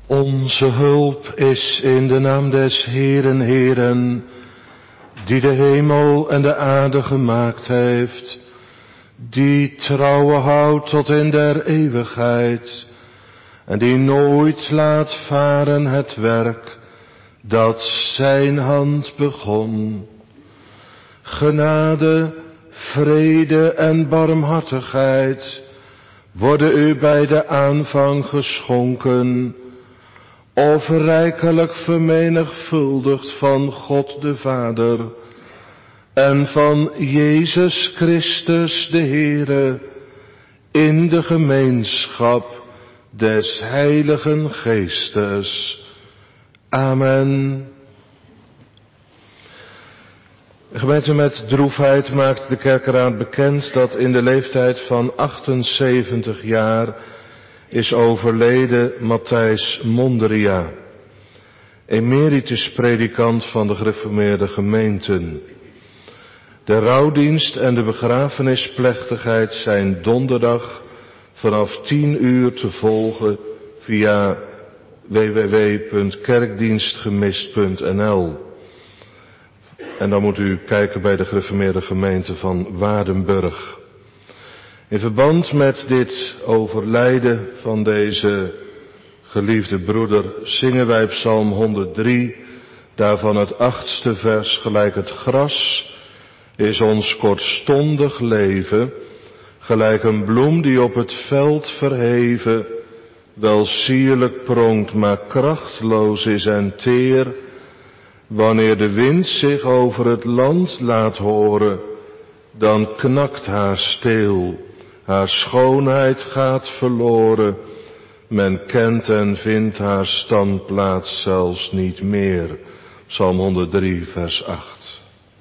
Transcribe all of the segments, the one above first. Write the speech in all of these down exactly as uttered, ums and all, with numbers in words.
Onze hulp is in de naam des Heeren, Heeren, die de hemel en de aarde gemaakt heeft, die trouwe houdt tot in der eeuwigheid, en die nooit laat varen het werk dat zijn hand begon. Genade, vrede en barmhartigheid worden u bij de aanvang geschonken, of rijkelijk vermenigvuldigd van God de Vader en van Jezus Christus de Heere in de gemeenschap des Heiligen Geestes. Amen. Gemeente, met droefheid maakt de kerkeraad bekend dat in de leeftijd van achtenzeventig jaar is overleden Matthijs Mondria, emeritus predikant van de gereformeerde gemeenten. De rouwdienst en de begrafenisplechtigheid zijn donderdag vanaf tien uur te volgen via w w w punt kerkdienstgemist punt n l. En dan moet u kijken bij de gereformeerde gemeente van Waardenburg. In verband met dit overlijden van deze geliefde broeder zingen wij Psalm honderddrie, daarvan het achtste vers: gelijk het gras is ons kortstondig leven, gelijk een bloem die op het veld verheven, wel sierlijk pronkt, maar krachtloos is en teer. Wanneer de wind zich over het land laat horen, dan knakt haar steel, haar schoonheid gaat verloren, men kent en vindt haar standplaats zelfs niet meer. Psalm honderddrie, vers acht.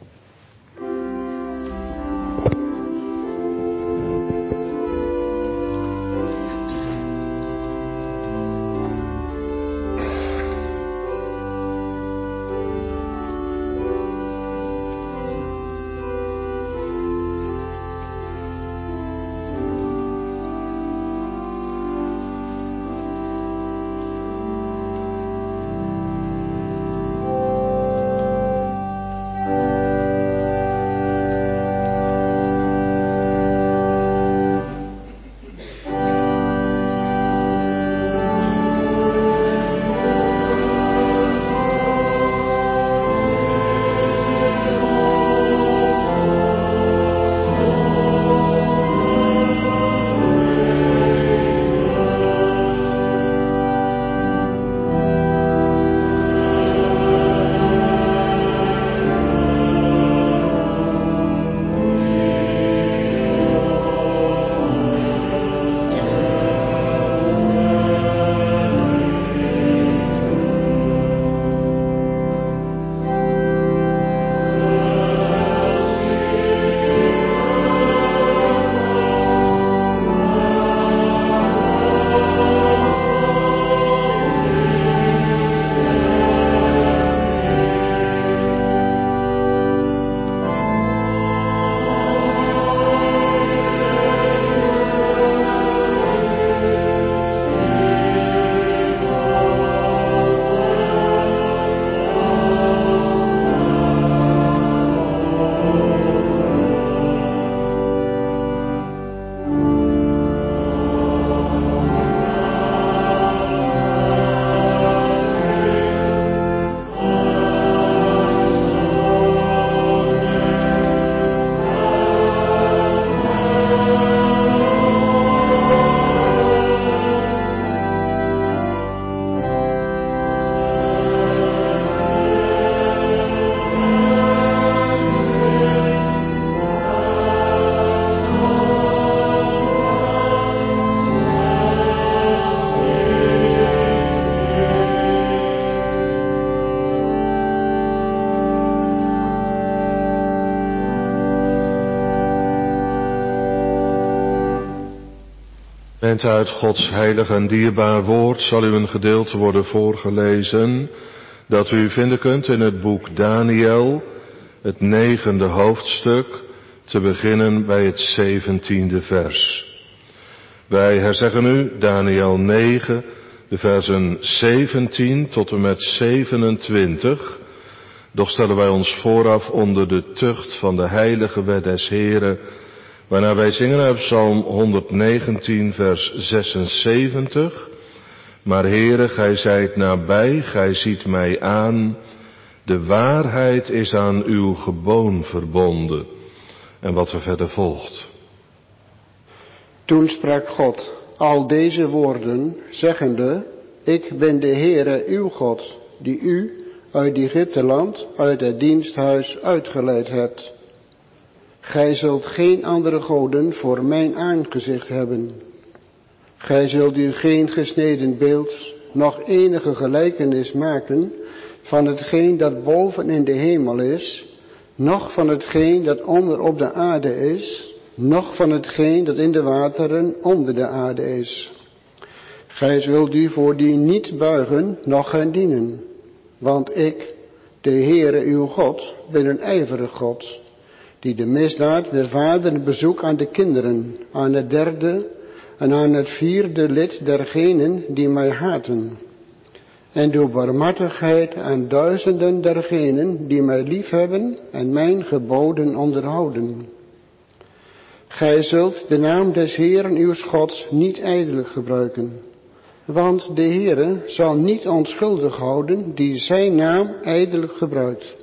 En uit Gods heilig en dierbaar woord zal u een gedeelte worden voorgelezen dat u vinden kunt in het boek Daniel, het negende hoofdstuk, te beginnen bij het zeventiende vers. Wij herzeggen u Daniel negen de versen zeventien tot en met zevenentwintig. Doch stellen wij ons vooraf onder de tucht van de heilige wet des Heren, waarna wij zingen uit Psalm honderdnegentien vers zesenzeventig. Maar Heere, gij zijt nabij, gij ziet mij aan, de waarheid is aan uw geboon verbonden. En wat er verder volgt. Toen sprak God al deze woorden, zeggende, ik ben de Heere uw God, die u uit Egypteland, uit het diensthuis uitgeleid hebt. Gij zult geen andere goden voor mijn aangezicht hebben. Gij zult u geen gesneden beeld, nog enige gelijkenis maken van hetgeen dat boven in de hemel is, noch van hetgeen dat onder op de aarde is, noch van hetgeen dat in de wateren onder de aarde is. Gij zult u voor die niet buigen, noch gaan dienen. Want ik, de Heere uw God, ben een ijverig God, die de misdaad der vaderen bezoekt aan de kinderen, aan het derde en aan het vierde lid dergenen die mij haten. En doe barmhartigheid aan duizenden dergenen die mij liefhebben en mijn geboden onderhouden. Gij zult de naam des Heeren uws Gods niet ijdelijk gebruiken, want de Heere zal niet onschuldig houden die zijn naam ijdelijk gebruikt.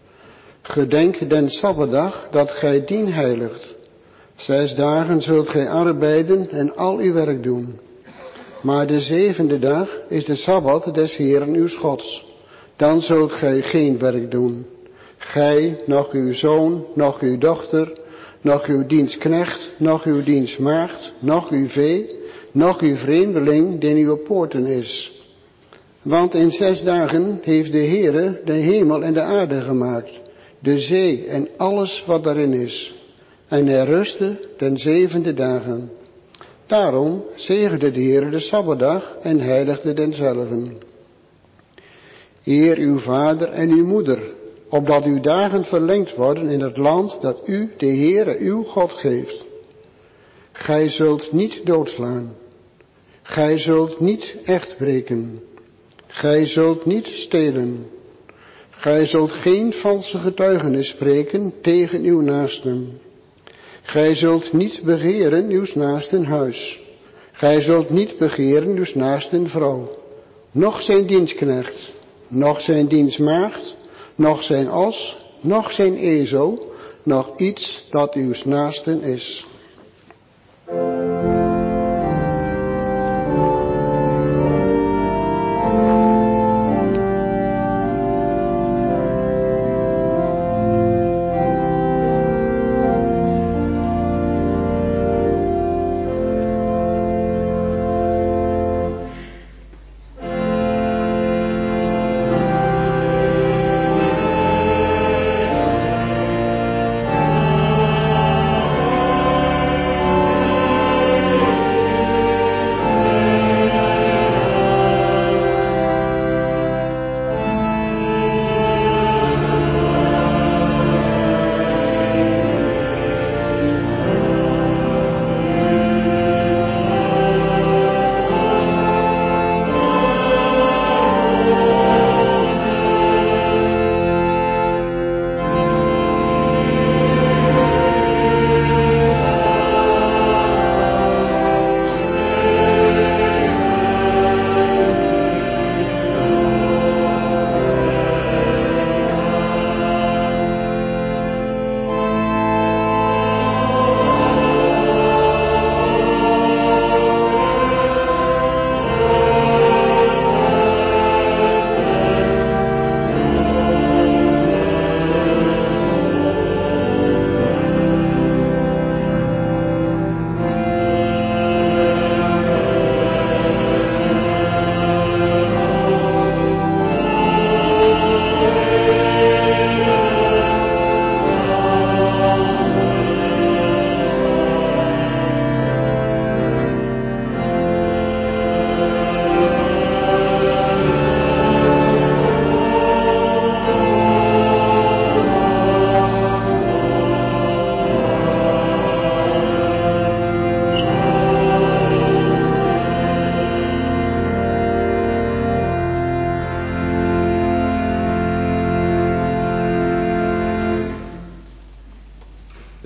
Gedenk den Sabbatdag dat gij dien heiligt. Zes dagen zult gij arbeiden en al uw werk doen. Maar de zevende dag is de Sabbat des Heeren uws Gods. Dan zult gij geen werk doen. Gij, noch uw zoon, noch uw dochter, noch uw dienstknecht, noch uw dienstmaagd, noch uw vee, noch uw vreemdeling die in uw poorten is. Want in zes dagen heeft de Heere de hemel en de aarde gemaakt, de zee en alles wat daarin is. En hij rustte ten zevende dagen. Daarom zegende de Heere de Sabbatdag en heiligde denzelven. Eer uw vader en uw moeder, opdat uw dagen verlengd worden in het land dat u, de Heere, uw God geeft. Gij zult niet doodslaan. Gij zult niet echt breken. Gij zult niet stelen. Gij zult geen valse getuigenis spreken tegen uw naasten. Gij zult niet begeren uws naasten huis. Gij zult niet begeren uws naasten vrouw. Noch zijn dienstknecht, noch zijn dienstmaagd, noch zijn os, noch zijn ezel, noch iets dat uws naasten is.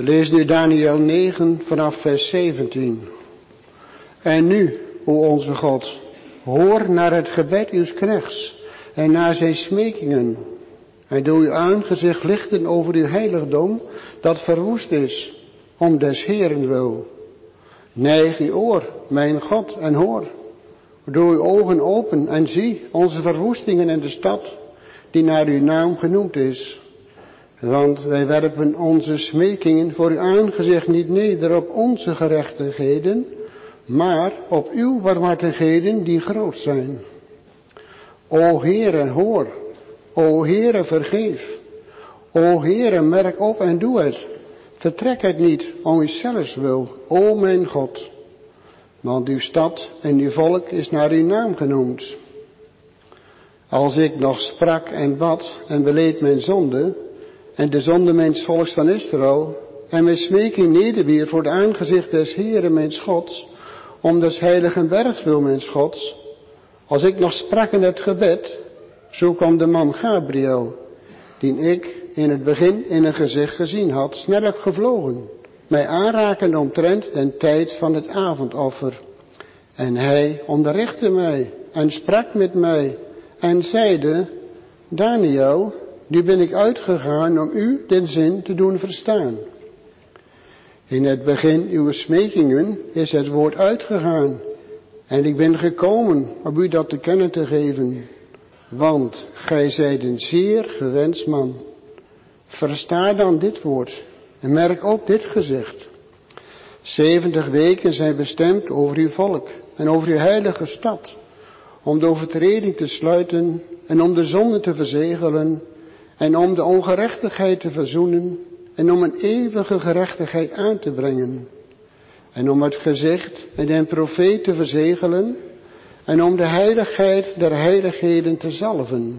We lezen nu Daniël negen vanaf vers zeventien. En nu, o onze God, hoor naar het gebed uws knechts en naar zijn smekingen. En doe uw aangezicht lichten over uw heiligdom, dat verwoest is, om des Heeren wil. Neig uw oor, mijn God, en hoor. Doe uw ogen open en zie onze verwoestingen in de stad, die naar uw naam genoemd is. Want wij werpen onze smekingen voor uw aangezicht niet neder op onze gerechtigheden, maar op uw barmhartigheden die groot zijn. O Heere, hoor. O Heere, vergeef. O Heere, merk op en doe het. Vertrek het niet om uzelfs wil, o mijn God. Want uw stad en uw volk is naar uw naam genoemd. Als ik nog sprak en bad en beleed mijn zonde, en de zonde mijns volks van Israël, en mijn smeking nederwier voor het aangezicht des Heeren mijns Gods, om des heiligen bergs wil mijns Gods, als ik nog sprak in het gebed, zo kwam de man Gabriel, die ik in het begin in een gezicht gezien had, snel gevlogen, mij aanrakende omtrent den tijd van het avondoffer. En hij onderrichtte mij en sprak met mij en zeide, Daniël, nu ben ik uitgegaan om u den zin te doen verstaan. In het begin uw smekingen is het woord uitgegaan, en ik ben gekomen om u dat te kennen te geven, want gij zijt een zeer gewenst man. Versta dan dit woord en merk op dit gezicht. Zeventig weken zijn bestemd over uw volk en over uw heilige stad, om de overtreding te sluiten en om de zonde te verzegelen en om de ongerechtigheid te verzoenen en om een eeuwige gerechtigheid aan te brengen en om het gezicht en den profeet te verzegelen en om de heiligheid der heiligheden te zalven.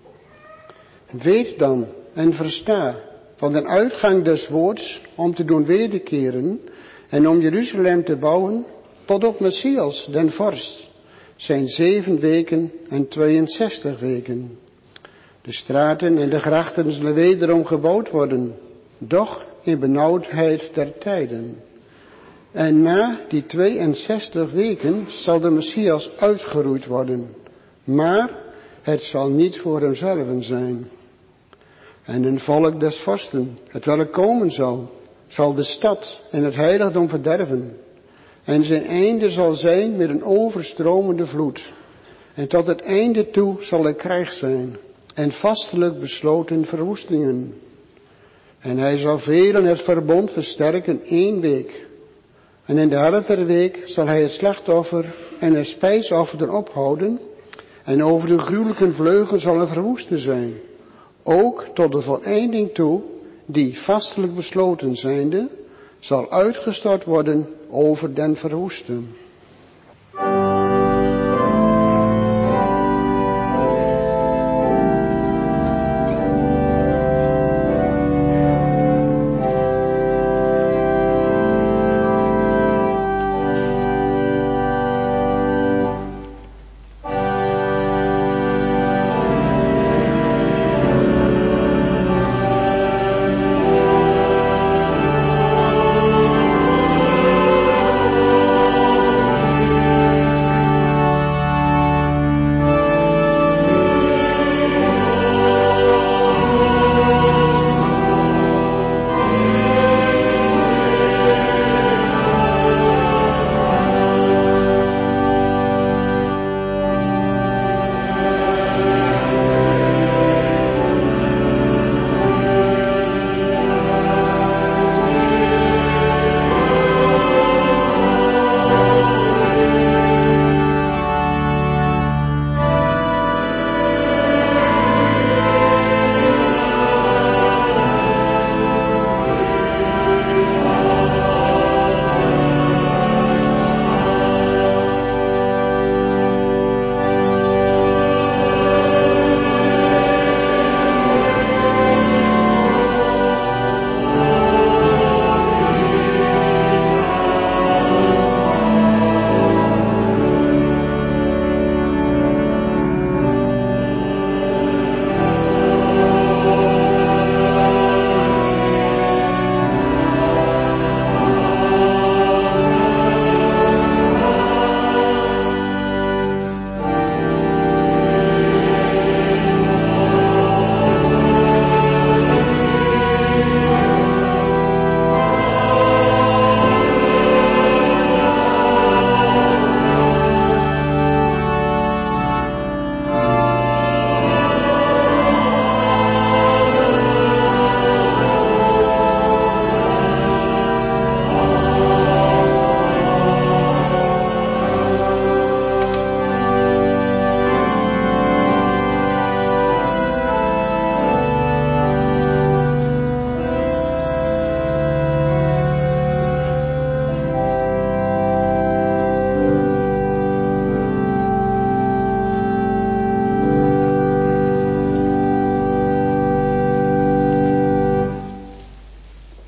Weet dan en versta van den uitgang des woords om te doen wederkeren en om Jeruzalem te bouwen tot op Messias den vorst zijn zeven weken en tweeënzestig weken. De straten en de grachten zullen wederom gebouwd worden, doch in benauwdheid der tijden. En na die tweeënzestig weken zal de Messias uitgeroeid worden, maar het zal niet voor hemzelf zijn. En een volk des vorsten, het welk komen zal, zal de stad en het heiligdom verderven. En zijn einde zal zijn met een overstromende vloed. En tot het einde toe zal er krijg zijn en vastelijk besloten verwoestingen. En hij zal velen het verbond versterken één week. En in de helft der week zal hij het slachtoffer en het spijsoffer ophouden. En over de gruwelijke vleugel zal er verwoesten zijn. Ook tot de voleinding toe, die vastelijk besloten zijnde, zal uitgestort worden over den verwoesten.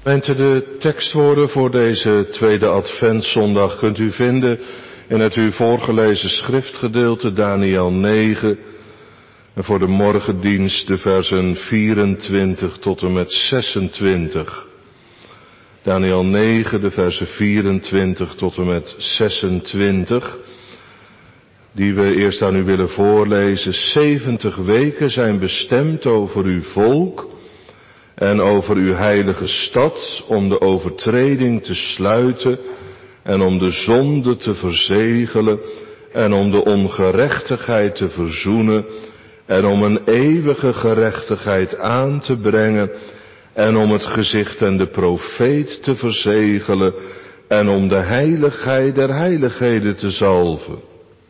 Gemeente, de tekstwoorden voor deze tweede adventszondag kunt u vinden in het u voorgelezen schriftgedeelte Daniël negen en voor de morgendienst de versen vierentwintig tot en met zesentwintig. Daniël negen, de versen vierentwintig tot en met zesentwintig, die we eerst aan u willen voorlezen. zeventig weken zijn bestemd over uw volk en over uw heilige stad, om de overtreding te sluiten en om de zonde te verzegelen en om de ongerechtigheid te verzoenen en om een eeuwige gerechtigheid aan te brengen en om het gezicht en de profeet te verzegelen en om de heiligheid der heiligheden te zalven.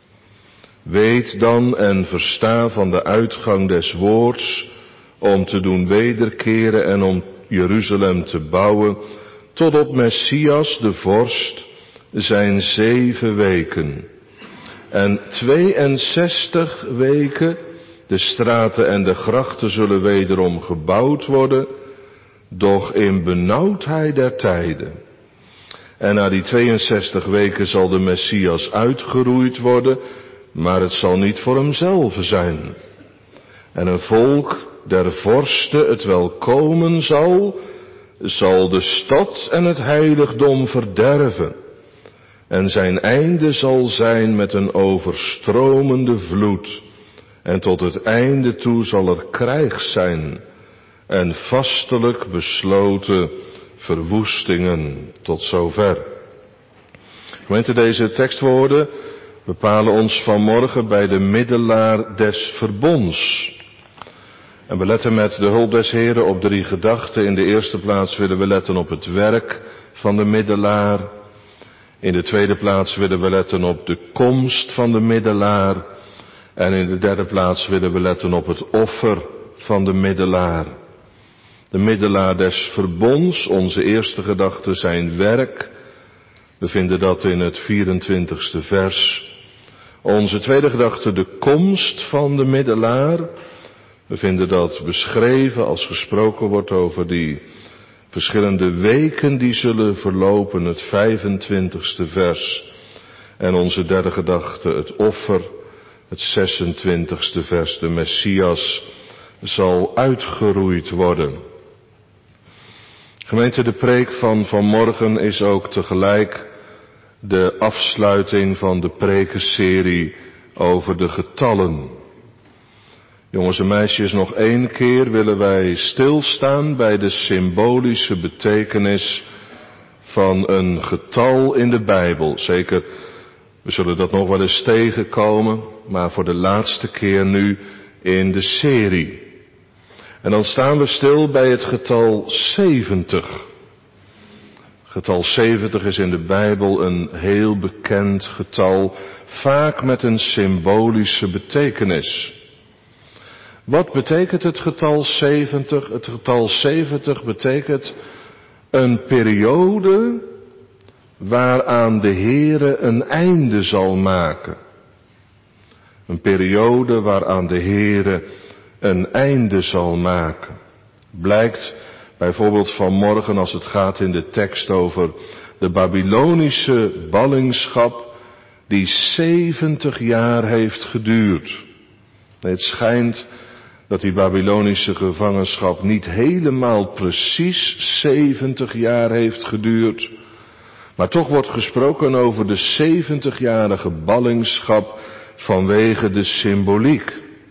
Weet dan en versta van de uitgang des woords, om te doen wederkeren en om Jeruzalem te bouwen, tot op Messias de vorst zijn zeven weken. En tweeënzestig weken, de straten en de grachten zullen wederom gebouwd worden, doch in benauwdheid der tijden. En na die tweeënzestig weken zal de Messias uitgeroeid worden, maar het zal niet voor hemzelf zijn. En een volk der vorsten, het wel komen zal, zal de stad en het heiligdom verderven. En zijn einde zal zijn met een overstromende vloed. En tot het einde toe zal er krijg zijn en vastelijk besloten verwoestingen. Tot zover. Gemeente, deze tekstwoorden bepalen ons vanmorgen bij de middelaar des verbonds. En we letten met de hulp des Heren op drie gedachten. In de eerste plaats willen we letten op het werk van de middelaar. In de tweede plaats willen we letten op de komst van de middelaar. En in de derde plaats willen we letten op het offer van de middelaar. De middelaar des verbonds, onze eerste gedachte, zijn werk. We vinden dat in het vierentwintigste vers. Onze tweede gedachte, de komst van de middelaar. We vinden dat beschreven als gesproken wordt over die verschillende weken die zullen verlopen, het vijfentwintigste vers. En onze derde gedachte, het offer, het zesentwintigste vers, de Messias zal uitgeroeid worden. Gemeente, de preek van vanmorgen is ook tegelijk de afsluiting van de prekenserie over de getallen. Jongens en meisjes, nog één keer willen wij stilstaan bij de symbolische betekenis van een getal in de Bijbel. Zeker, we zullen dat nog wel eens tegenkomen, maar voor de laatste keer nu in de serie. En dan staan we stil bij het getal zeventig. Getal zeventig is in de Bijbel een heel bekend getal, vaak met een symbolische betekenis. Wat betekent het getal zeventig? Het getal zeventig betekent een periode waaraan de Heere een einde zal maken. Een periode waaraan de Heere een einde zal maken. Blijkt bijvoorbeeld vanmorgen als het gaat in de tekst over de Babylonische ballingschap die zeventig jaar heeft geduurd. Het schijnt dat die Babylonische gevangenschap niet helemaal precies zeventig jaar heeft geduurd, maar toch wordt gesproken over de zeventigjarige ballingschap vanwege de symboliek.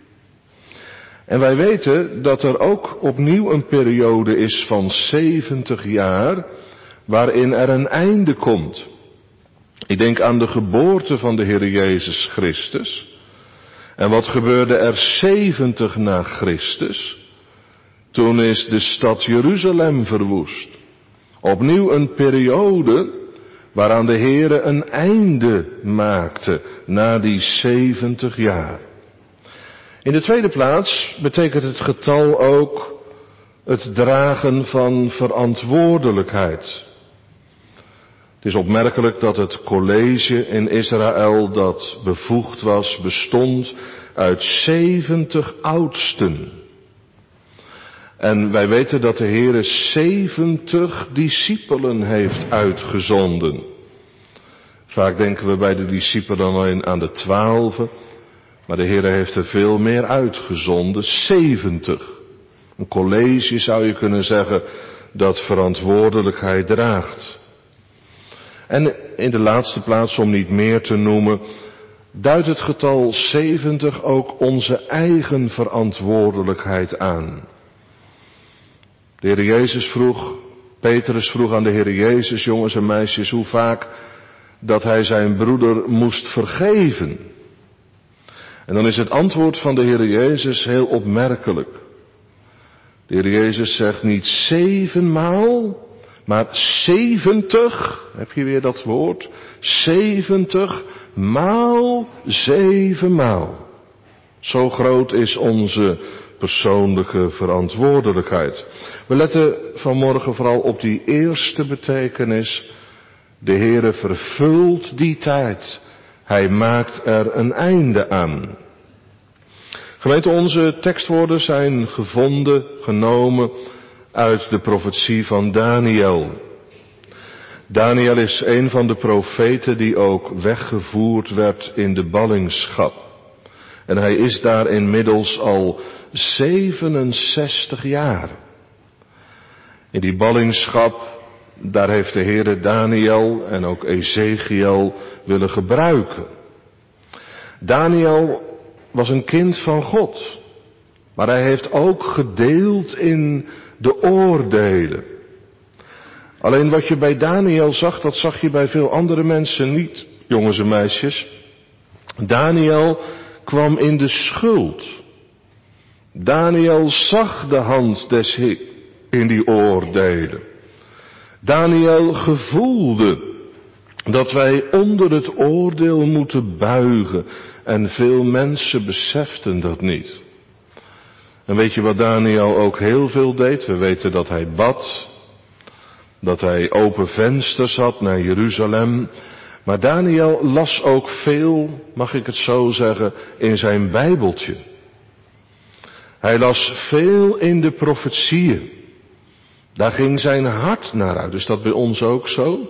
En wij weten dat er ook opnieuw een periode is van zeventig jaar waarin er een einde komt. Ik denk aan de geboorte van de Heer Jezus Christus. En wat gebeurde er zeventig na Christus? Toen is de stad Jeruzalem verwoest. Opnieuw een periode waaraan de Heere een einde maakte na die zeventig jaar. In de tweede plaats betekent het getal ook het dragen van verantwoordelijkheid. Het is opmerkelijk dat het college in Israël dat bevoegd was, bestond uit zeventig oudsten. En wij weten dat de Heere zeventig discipelen heeft uitgezonden. Vaak denken we bij de discipelen alleen aan de twaalfen, maar de Heere heeft er veel meer uitgezonden, zeventig. Een college zou je kunnen zeggen dat verantwoordelijkheid draagt. En in de laatste plaats, om niet meer te noemen, duidt het getal zeventig ook onze eigen verantwoordelijkheid aan. De Heer Jezus vroeg, Petrus vroeg aan de Heer Jezus, jongens en meisjes, hoe vaak dat hij zijn broeder moest vergeven. En dan is het antwoord van de Heer Jezus heel opmerkelijk. De Heer Jezus zegt niet zevenmaal, maar zeventig, heb je weer dat woord, zeventig maal zevenmaal. Zo groot is onze persoonlijke verantwoordelijkheid. We letten vanmorgen vooral op die eerste betekenis. De Heere vervult die tijd. Hij maakt er een einde aan. Gemeente, onze tekstwoorden zijn gevonden, genomen uit de profetie van Daniel. Daniel is een van de profeten die ook weggevoerd werd in de ballingschap. En hij is daar inmiddels al zevenenzestig jaar. In die ballingschap, daar heeft de Heere Daniel en ook Ezekiel willen gebruiken. Daniel was een kind van God, maar hij heeft ook gedeeld in de oordelen. Alleen wat je bij Daniel zag, dat zag je bij veel andere mensen niet, jongens en meisjes. Daniel kwam in de schuld. Daniel zag de hand des Heer in die oordelen. Daniel gevoelde dat wij onder het oordeel moeten buigen. En veel mensen beseften dat niet. En weet je wat Daniel ook heel veel deed? We weten dat hij bad. Dat hij open vensters had naar Jeruzalem. Maar Daniel las ook veel, mag ik het zo zeggen, in zijn Bijbeltje. Hij las veel in de profetieën. Daar ging zijn hart naar uit. Is dat bij ons ook zo?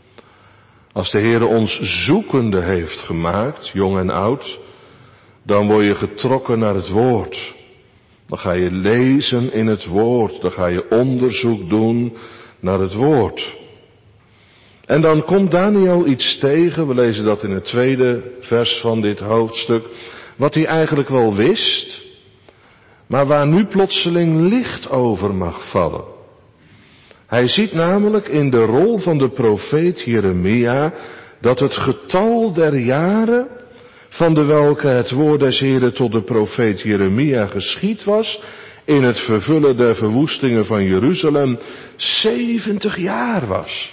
Als de Heere ons zoekende heeft gemaakt, jong en oud, dan word je getrokken naar het woord. Dan ga je lezen in het woord. Dan ga je onderzoek doen naar het woord. En dan komt Daniel iets tegen, we lezen dat in het tweede vers van dit hoofdstuk, wat hij eigenlijk wel wist, maar waar nu plotseling licht over mag vallen. Hij ziet namelijk in de rol van de profeet Jeremia dat het getal der jaren van de welke het woord des Heren tot de profeet Jeremia geschied was, in het vervullen der verwoestingen van Jeruzalem, zeventig jaar was.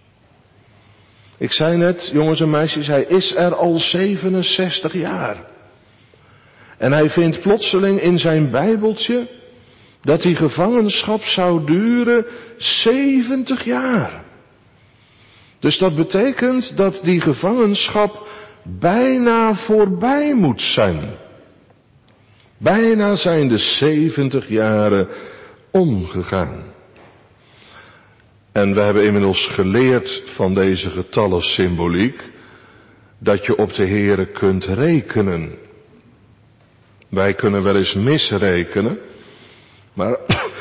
Ik zei net, jongens en meisjes, hij is er al zevenenzestig jaar. En hij vindt plotseling in zijn Bijbeltje dat die gevangenschap zou duren zeventig jaar. Dus dat betekent dat die gevangenschap bijna voorbij moet zijn. Bijna zijn de zeventig jaren omgegaan. En we hebben inmiddels geleerd van deze getallensymboliek dat je op de Heere kunt rekenen. Wij kunnen wel eens misrekenen, maar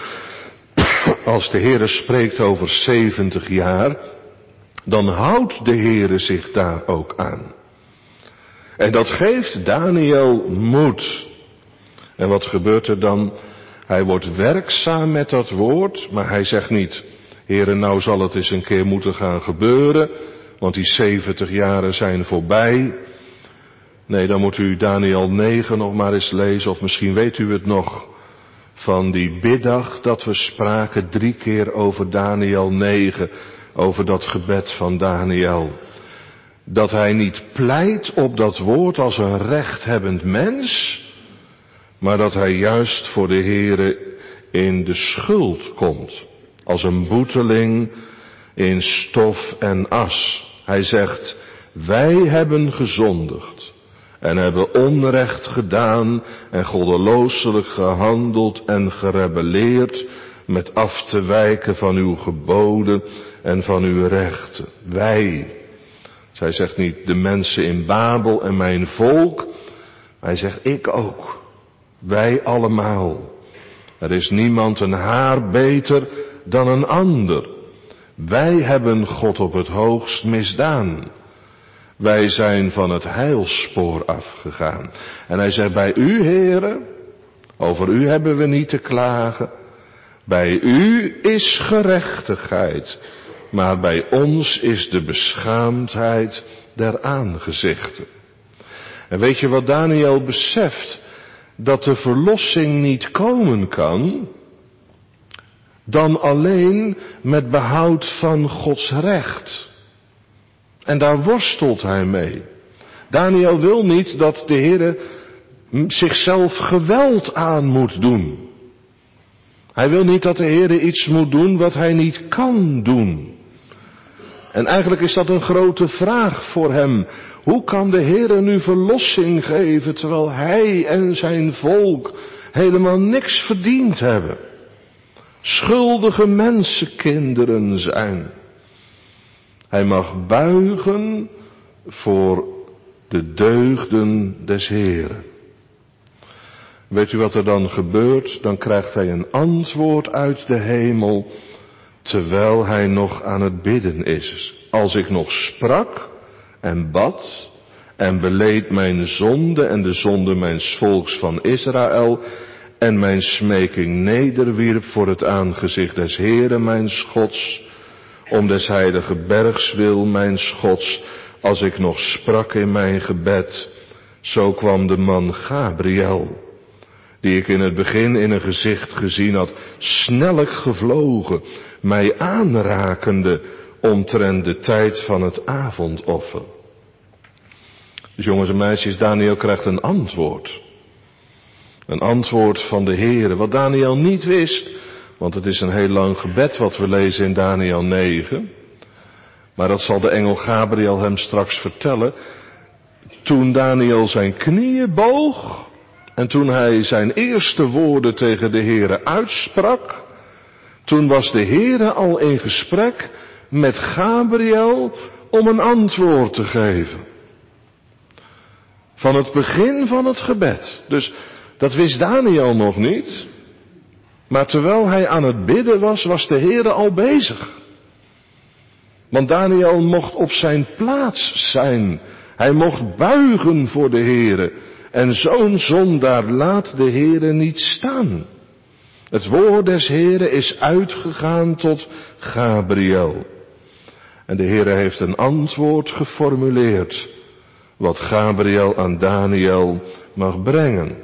als de Heere spreekt over zeventig jaar, dan houdt de Heere zich daar ook aan. En dat geeft Daniel moed. En wat gebeurt er dan? Hij wordt werkzaam met dat woord, maar hij zegt niet, Heere, nou zal het eens een keer moeten gaan gebeuren, want die zeventig jaren zijn voorbij. Nee, dan moet u Daniel negen nog maar eens lezen, of misschien weet u het nog, van die biddag dat we spraken drie keer over Daniel negen, over dat gebed van Daniel. Dat hij niet pleit op dat woord als een rechthebbend mens, maar dat hij juist voor de Heere in de schuld komt. Als een boeteling in stof en as. Hij zegt, wij hebben gezondigd en hebben onrecht gedaan en goddelooselijk gehandeld en gerebelleerd met af te wijken van uw geboden en van uw rechten. Wij, zij zegt niet de mensen in Babel en mijn volk, hij zegt ik ook. Wij allemaal. Er is niemand een haar beter dan een ander. Wij hebben God op het hoogst misdaan. Wij zijn van het heilspoor afgegaan. En hij zegt bij u, heren, over u hebben we niet te klagen. Bij u is gerechtigheid, maar bij ons is de beschaamdheid der aangezichten. En weet je wat Daniel beseft? Dat de verlossing niet komen kan dan alleen met behoud van Gods recht. En daar worstelt hij mee. Daniel wil niet dat de Heere zichzelf geweld aan moet doen. Hij wil niet dat de Heere iets moet doen wat hij niet kan doen. En eigenlijk is dat een grote vraag voor hem. Hoe kan de Heere nu verlossing geven terwijl hij en zijn volk helemaal niks verdiend hebben? Schuldige mensenkinderen zijn. Hij mag buigen voor de deugden des Heeren. Weet u wat er dan gebeurt? Dan krijgt hij een antwoord uit de hemel terwijl hij nog aan het bidden is. Als ik nog sprak en bad en beleed mijn zonde en de zonde mijns volks van Israël en mijn smeking nederwierp voor het aangezicht des Heeren mijns Gods, om des heilige bergs wil mijns Gods, als ik nog sprak in mijn gebed, zo kwam de man Gabriel, die ik in het begin in een gezicht gezien had, snellijk gevlogen, mij aanrakende omtrent de tijd van het avondoffer. Dus jongens en meisjes, Daniel krijgt een antwoord. Een antwoord van de Heere. Wat Daniel niet wist, want het is een heel lang gebed wat we lezen in Daniel negen. Maar dat zal de engel Gabriel hem straks vertellen. Toen Daniel zijn knieën boog en toen hij zijn eerste woorden tegen de Heere uitsprak, toen was de Heere al in gesprek met Gabriel om een antwoord te geven. Van het begin van het gebed. Dus dat wist Daniel nog niet. Maar terwijl hij aan het bidden was, was de Heere al bezig. Want Daniel mocht op zijn plaats zijn. Hij mocht buigen voor de Heere. En zo'n zondaar laat de Heere niet staan. Het woord des Heere is uitgegaan tot Gabriel. En de Heere heeft een antwoord geformuleerd, wat Gabriel aan Daniel mag brengen.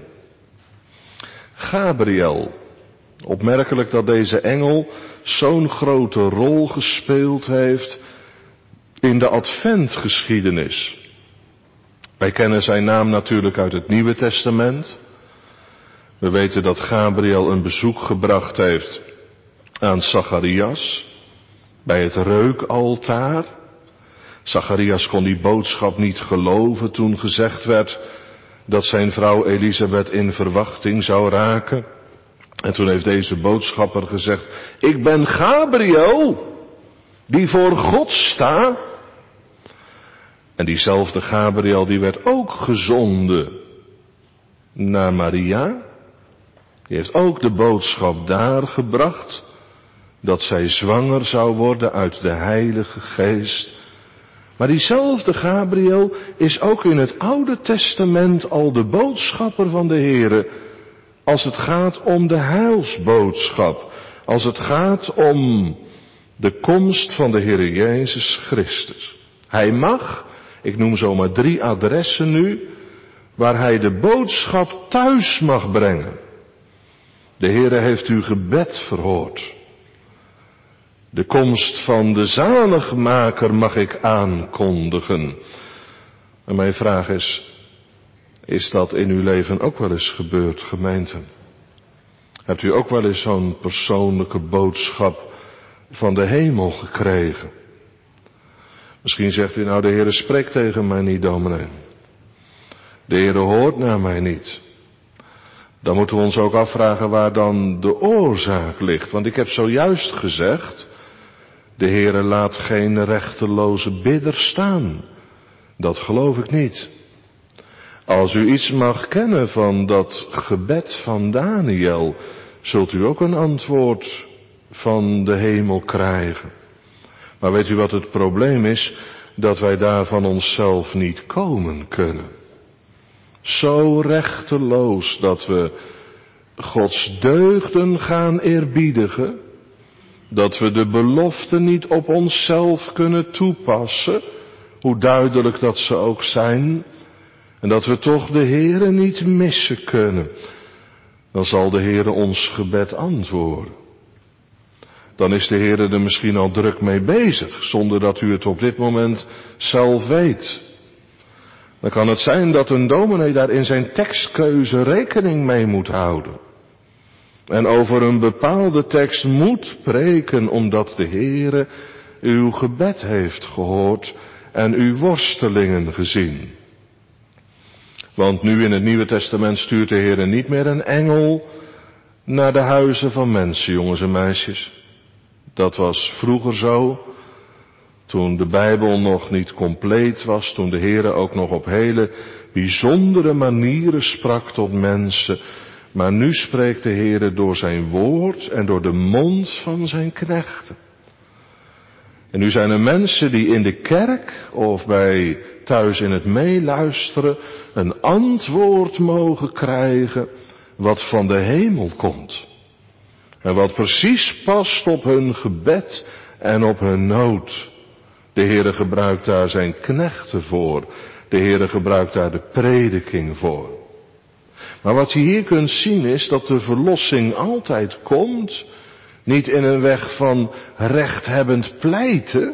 Gabriel, opmerkelijk dat deze engel zo'n grote rol gespeeld heeft in de adventgeschiedenis. Wij kennen zijn naam natuurlijk uit het Nieuwe Testament. We weten dat Gabriel een bezoek gebracht heeft aan Zacharias bij het reukaltaar. Zacharias kon die boodschap niet geloven toen gezegd werd dat zijn vrouw Elisabeth in verwachting zou raken. En toen heeft deze boodschapper gezegd, ik ben Gabriel, die voor God sta. En diezelfde Gabriel die werd ook gezonden naar Maria. Die heeft ook de boodschap daar gebracht, dat zij zwanger zou worden uit de Heilige Geest. Maar diezelfde Gabriel is ook in het Oude Testament al de boodschapper van de Heere, als het gaat om de heilsboodschap, als het gaat om de komst van de Heere Jezus Christus. Hij mag, ik noem zomaar drie adressen nu, waar hij de boodschap thuis mag brengen. De Heere heeft uw gebed verhoord. De komst van de zaligmaker mag ik aankondigen. En mijn vraag is, is dat in uw leven ook wel eens gebeurd, gemeente? Hebt u ook wel eens zo'n persoonlijke boodschap van de hemel gekregen? Misschien zegt u, nou de Heere spreekt tegen mij niet, dominee. De Heere hoort naar mij niet. Dan moeten we ons ook afvragen waar dan de oorzaak ligt. Want ik heb zojuist gezegd, de Heere laat geen rechteloze bidder staan. Dat geloof ik niet. Als u iets mag kennen van dat gebed van Daniel, zult u ook een antwoord van de hemel krijgen. Maar weet u wat het probleem is? Dat wij daar van onszelf niet komen kunnen. Zo rechteloos dat we Gods deugden gaan eerbiedigen, dat we de beloften niet op onszelf kunnen toepassen, hoe duidelijk dat ze ook zijn, en dat we toch de Heere niet missen kunnen, dan zal de Heere ons gebed antwoorden. Dan is de Heere er misschien al druk mee bezig, zonder dat u het op dit moment zelf weet. Dan kan het zijn dat een dominee daar in zijn tekstkeuze rekening mee moet houden. En over een bepaalde tekst moet preken, omdat de Heere uw gebed heeft gehoord en uw worstelingen gezien. Want nu in het Nieuwe Testament stuurt de Heere niet meer een engel naar de huizen van mensen, jongens en meisjes. Dat was vroeger zo, toen de Bijbel nog niet compleet was, toen de Heere ook nog op hele bijzondere manieren sprak tot mensen. Maar nu spreekt de Heere door zijn woord en door de mond van zijn knechten. En nu zijn er mensen die in de kerk of bij thuis in het meeluisteren een antwoord mogen krijgen wat van de hemel komt. En wat precies past op hun gebed en op hun nood. De Heere gebruikt daar zijn knechten voor. De Heere gebruikt daar de prediking voor. Maar wat je hier kunt zien is dat de verlossing altijd komt, niet in een weg van rechthebbend pleiten.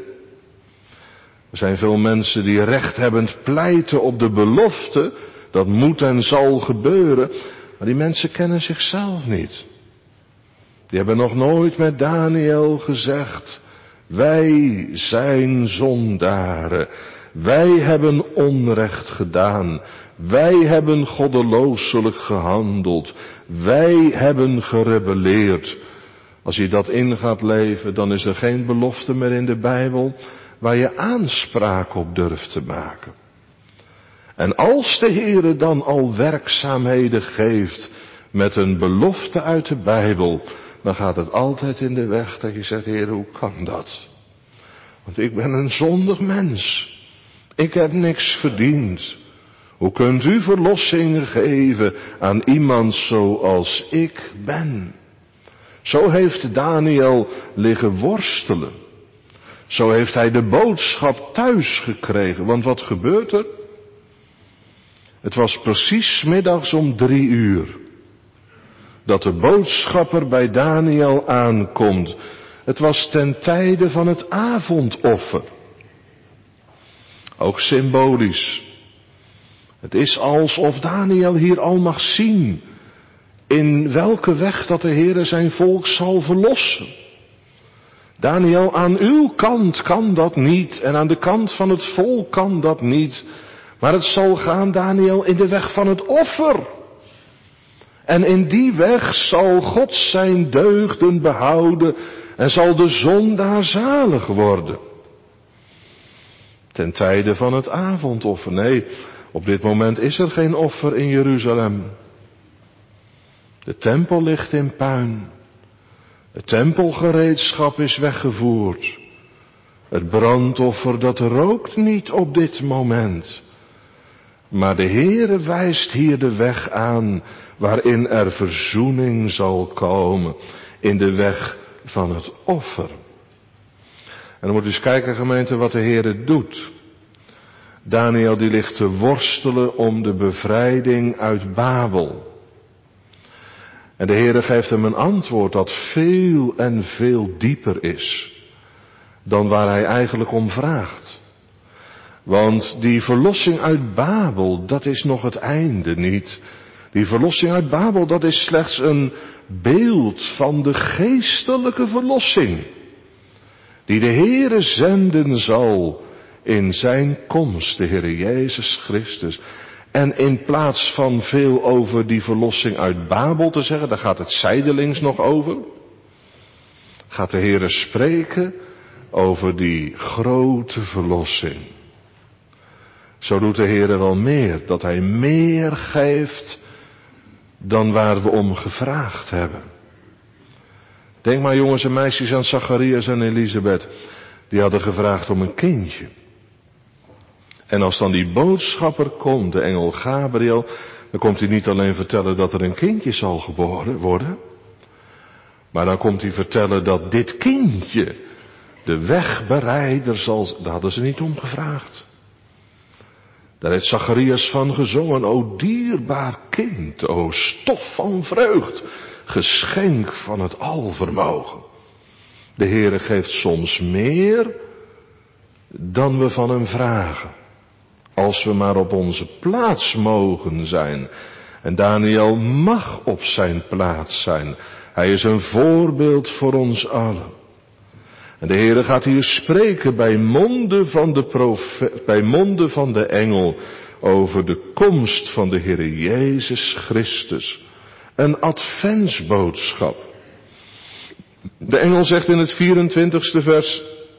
Er zijn veel mensen die rechthebbend pleiten op de belofte, dat moet en zal gebeuren, maar die mensen kennen zichzelf niet. Die hebben nog nooit met Daniel gezegd, wij zijn zondaren, wij hebben onrecht gedaan, wij hebben goddelooselijk gehandeld, wij hebben gerebelleerd. Als je dat in gaat leven, dan is er geen belofte meer in de Bijbel waar je aanspraak op durft te maken. En als de Heere dan al werkzaamheden geeft met een belofte uit de Bijbel, dan gaat het altijd in de weg dat je zegt, Heer, hoe kan dat? Want ik ben een zondig mens. Ik heb niks verdiend. Hoe kunt u verlossing geven aan iemand zoals ik ben? Zo heeft Daniel liggen worstelen. Zo heeft hij de boodschap thuis gekregen. Want wat gebeurt er? Het was precies 's middags om drie uur. Dat de boodschapper bij Daniel aankomt. Het was ten tijde van het avondoffer. Ook symbolisch. Het is alsof Daniel hier al mag zien in welke weg dat de Heere zijn volk zal verlossen. Daniel, aan uw kant kan dat niet en aan de kant van het volk kan dat niet. Maar het zal gaan, Daniel, in de weg van het offer. En in die weg zal God zijn deugden behouden en zal de zondaar zalig worden. Ten tijde van het avondoffer. Nee, op dit moment is er geen offer in Jeruzalem. De tempel ligt in puin. Het tempelgereedschap is weggevoerd. Het brandoffer dat rookt niet op dit moment. Maar de Heere wijst hier de weg aan waarin er verzoening zal komen. In de weg van het offer. En dan moet u eens kijken, gemeente, wat de Heere doet. Daniel die ligt te worstelen om de bevrijding uit Babel. En de Heere geeft hem een antwoord dat veel en veel dieper is dan waar hij eigenlijk om vraagt. Want die verlossing uit Babel, dat is nog het einde niet. Die verlossing uit Babel, dat is slechts een beeld van de geestelijke verlossing. Die de Heere zenden zal in zijn komst, de Heere Jezus Christus. En in plaats van veel over die verlossing uit Babel te zeggen, daar gaat het zijdelings nog over, gaat de Heere spreken over die grote verlossing. Zo doet de Heere wel meer, dat Hij meer geeft dan waar we om gevraagd hebben. Denk maar jongens en meisjes aan Zacharias en Elisabeth. Die hadden gevraagd om een kindje. En als dan die boodschapper komt, de engel Gabriel, dan komt hij niet alleen vertellen dat er een kindje zal geboren worden. Maar dan komt hij vertellen dat dit kindje de wegbereider zal. Daar hadden ze niet om gevraagd. Daar heeft Zacharias van gezongen. O dierbaar kind, o stof van vreugd, geschenk van het alvermogen. De Heere geeft soms meer dan we van hem vragen. Als we maar op onze plaats mogen zijn. En Daniel mag op zijn plaats zijn. Hij is een voorbeeld voor ons allen. En de Heere gaat hier spreken bij monden van de profeet, bij monden van de engel over de komst van de Heere Jezus Christus. Een adventsboodschap. De engel zegt in het vierentwintigste vers,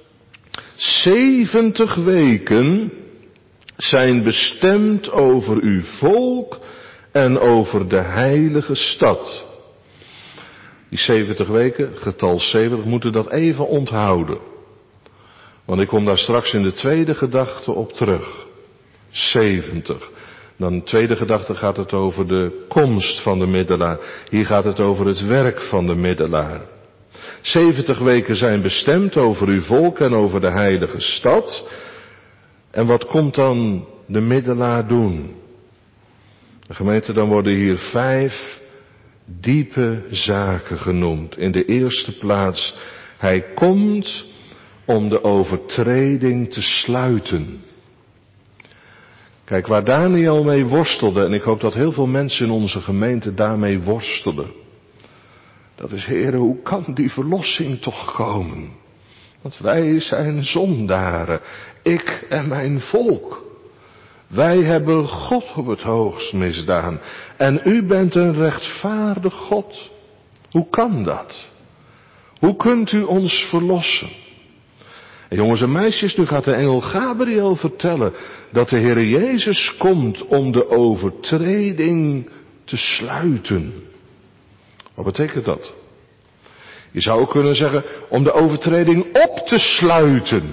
zeventig weken zijn bestemd over uw volk en over de heilige stad. Die zeventig weken, getal zeventig, moeten dat even onthouden. Want ik kom daar straks in de tweede gedachte op terug. zeventig. Dan in de tweede gedachte gaat het over de komst van de middelaar. Hier gaat het over het werk van de middelaar. zeventig weken zijn bestemd over uw volk en over de heilige stad. En wat komt dan de middelaar doen? De gemeente, dan worden hier vijf diepe zaken genoemd. In de eerste plaats, hij komt om de overtreding te sluiten. Kijk, waar Daniel mee worstelde, en ik hoop dat heel veel mensen in onze gemeente daarmee worstelen. Dat is, Heere, hoe kan die verlossing toch komen? Want wij zijn zondaren, ik en mijn volk. Wij hebben God op het hoogst misdaan. En u bent een rechtvaardig God. Hoe kan dat? Hoe kunt u ons verlossen? En jongens en meisjes, nu gaat de engel Gabriel vertellen dat de Heere Jezus komt om de overtreding te sluiten. Wat betekent dat? Je zou ook kunnen zeggen om de overtreding op te sluiten.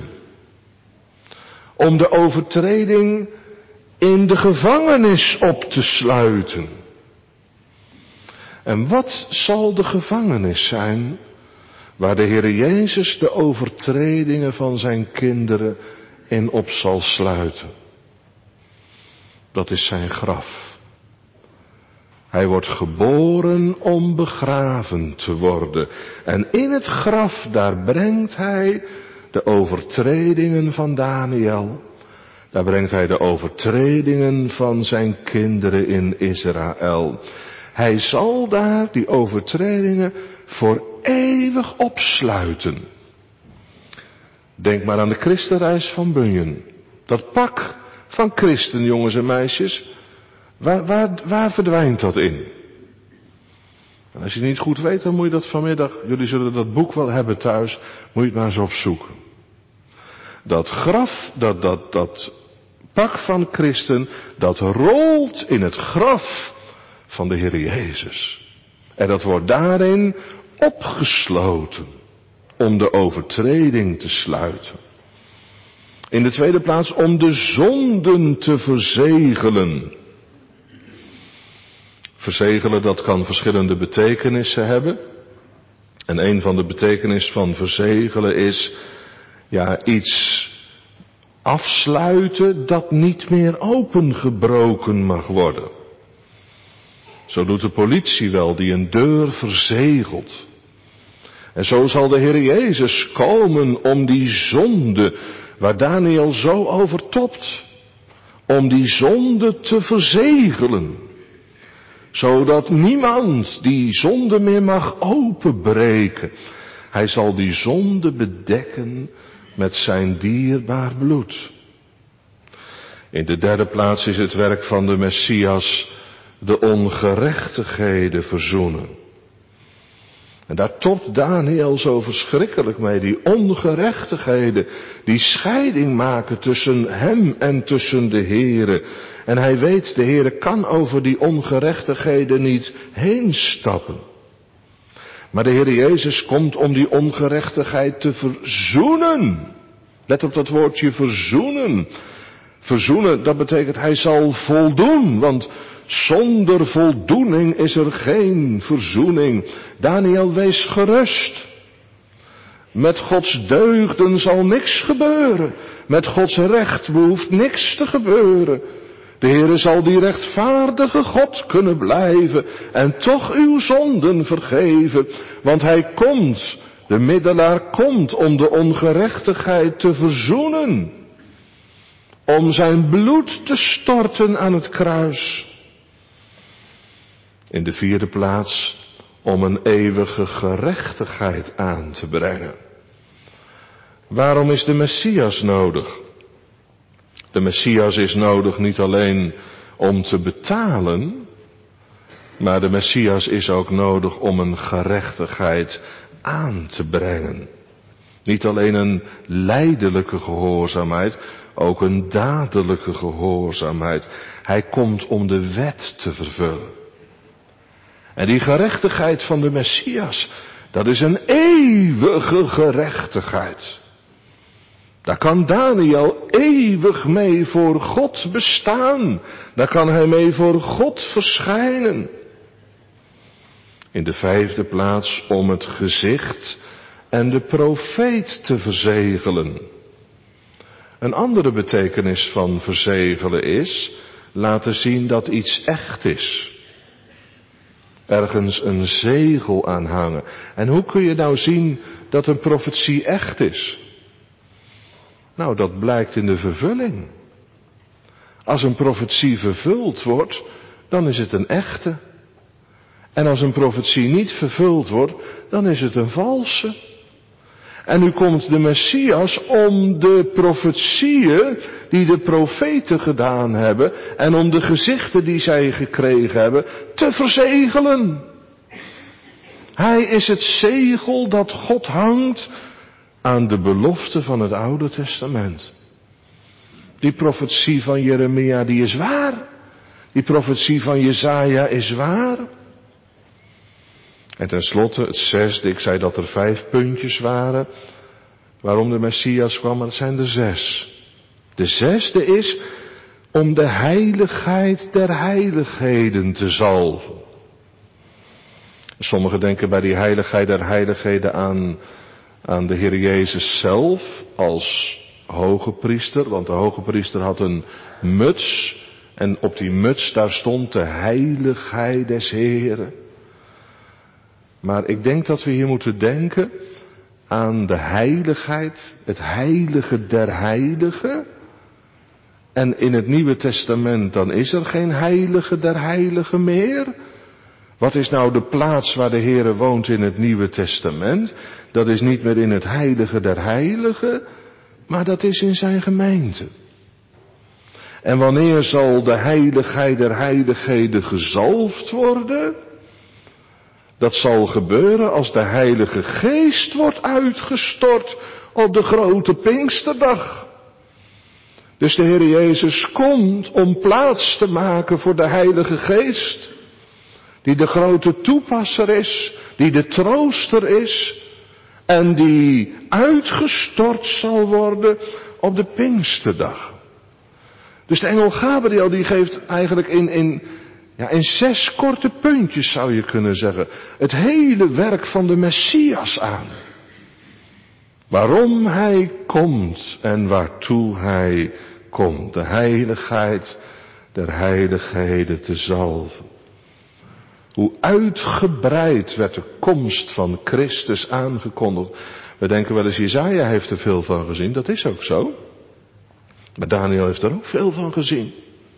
Om de overtreding in de gevangenis op te sluiten. En wat zal de gevangenis zijn waar de Heere Jezus de overtredingen van zijn kinderen in op zal sluiten? Dat is zijn graf. Hij wordt geboren om begraven te worden. En in het graf, daar brengt hij de overtredingen van Daniel. Daar brengt hij de overtredingen van zijn kinderen in Israël. Hij zal daar die overtredingen voor eeuwig opsluiten. Denk maar aan de Christenreis van Bunyan. Dat pak van christen, jongens en meisjes. Waar, waar, waar verdwijnt dat in? En als je het niet goed weet, dan moet je dat vanmiddag, jullie zullen dat boek wel hebben thuis, moet je het maar eens opzoeken. Dat graf, dat, dat, dat pak van christen, dat rolt in het graf van de Heer Jezus. En dat wordt daarin opgesloten om de overtreding te sluiten. In de tweede plaats om de zonden te verzegelen. Verzegelen, dat kan verschillende betekenissen hebben. En een van de betekenissen van verzegelen is, ja, iets afsluiten dat niet meer opengebroken mag worden. Zo doet de politie wel, die een deur verzegelt. En zo zal de Heer Jezus komen om die zonde, waar Daniel zo over topt, om die zonde te verzegelen. Zodat niemand die zonde meer mag openbreken. Hij zal die zonde bedekken met zijn dierbaar bloed. In de derde plaats is het werk van de Messias de ongerechtigheden verzoenen. En daar topt Daniel zo verschrikkelijk mee, die ongerechtigheden, die scheiding maken tussen hem en tussen de Heere. En hij weet, de Heere kan over die ongerechtigheden niet heen stappen. Maar de Heer Jezus komt om die ongerechtigheid te verzoenen. Let op dat woordje verzoenen. Verzoenen, dat betekent hij zal voldoen, want zonder voldoening is er geen verzoening. Daniel, wees gerust. Met Gods deugden zal niks gebeuren. Met Gods recht behoeft niks te gebeuren. De Heere zal die rechtvaardige God kunnen blijven en toch uw zonden vergeven. Want hij komt, de middelaar komt om de ongerechtigheid te verzoenen. Om zijn bloed te storten aan het kruis. In de vierde plaats om een eeuwige gerechtigheid aan te brengen. Waarom is de Messias nodig? De Messias is nodig niet alleen om te betalen, maar de Messias is ook nodig om een gerechtigheid aan te brengen. Niet alleen een lijdelijke gehoorzaamheid, ook een dadelijke gehoorzaamheid. Hij komt om de wet te vervullen. En die gerechtigheid van de Messias, dat is een eeuwige gerechtigheid. Daar kan Daniel eeuwig mee voor God bestaan. Daar kan hij mee voor God verschijnen. In de vijfde plaats om het gezicht en de profeet te verzegelen. Een andere betekenis van verzegelen is laten zien dat iets echt is. Ergens een zegel aan hangen. En hoe kun je nou zien dat een profetie echt is? Nou, dat blijkt in de vervulling. Als een profetie vervuld wordt, dan is het een echte. En als een profetie niet vervuld wordt, dan is het een valse. En nu komt de Messias om de profetieën die de profeten gedaan hebben en om de gezichten die zij gekregen hebben te verzegelen. Hij is het zegel dat God hangt aan de belofte van het Oude Testament. Die profetie van Jeremia die is waar. Die profetie van Jesaja is waar. En tenslotte het zesde, ik zei dat er vijf puntjes waren waarom de Messias kwam, maar het zijn er zes. De zesde is om de heiligheid der heiligheden te zalven. Sommigen denken bij die heiligheid der heiligheden aan, aan de Heer Jezus zelf als hoge priester, want de hoge priester had een muts en op die muts daar stond de heiligheid des Heren. Maar ik denk dat we hier moeten denken aan de heiligheid, het heilige der heiligen. En in het Nieuwe Testament dan is er geen heilige der heiligen meer. Wat is nou de plaats waar de Heere woont in het Nieuwe Testament? Dat is niet meer in het heilige der heiligen, maar dat is in zijn gemeente. En wanneer zal de heiligheid der heiligheden gezalfd worden? Dat zal gebeuren als de Heilige Geest wordt uitgestort op de grote Pinksterdag. Dus de Heer Jezus komt om plaats te maken voor de Heilige Geest. Die de grote toepasser is, die de trooster is. En die uitgestort zal worden op de Pinksterdag. Dus de engel Gabriel die geeft eigenlijk in... in Ja, in zes korte puntjes zou je kunnen zeggen, het hele werk van de Messias aan. Waarom hij komt en waartoe hij komt. De heiligheid der heiligheden te zalven. Hoe uitgebreid werd de komst van Christus aangekondigd. We denken wel eens, Jesaja heeft er veel van gezien, dat is ook zo. Maar Daniel heeft er ook veel van gezien.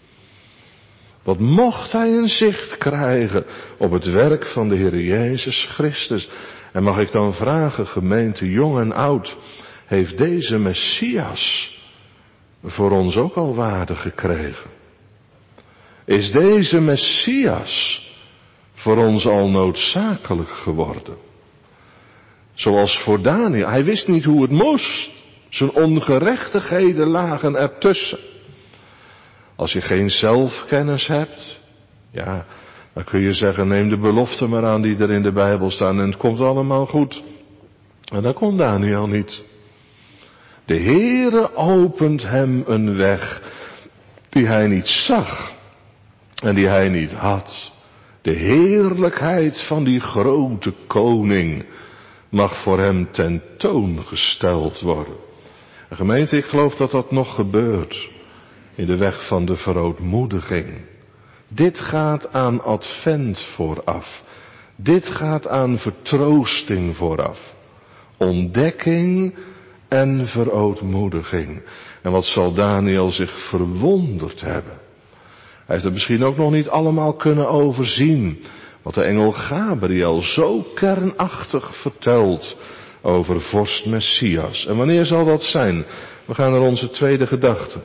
Wat mocht hij een zicht krijgen op het werk van de Heer Jezus Christus. En mag ik dan vragen, gemeente jong en oud, heeft deze Messias voor ons ook al waarde gekregen? Is deze Messias voor ons al noodzakelijk geworden? Zoals voor Daniel. Hij wist niet hoe het moest. Zijn ongerechtigheden lagen ertussen. Als je geen zelfkennis hebt, ja, dan kun je zeggen, neem de beloften maar aan die er in de Bijbel staan en het komt allemaal goed. En dat kon Daniel niet. De Heere opent hem een weg die hij niet zag en die hij niet had. De heerlijkheid van die grote koning mag voor hem tentoongesteld worden. En gemeente, ik geloof dat dat nog gebeurt in de weg van de verootmoediging. Dit gaat aan advent vooraf. Dit gaat aan vertroosting vooraf. Ontdekking en verootmoediging. En wat zal Daniel zich verwonderd hebben. Hij heeft het misschien ook nog niet allemaal kunnen overzien. Wat de engel Gabriel zo kernachtig vertelt over vorst Messias. En wanneer zal dat zijn? We gaan naar onze tweede gedachte.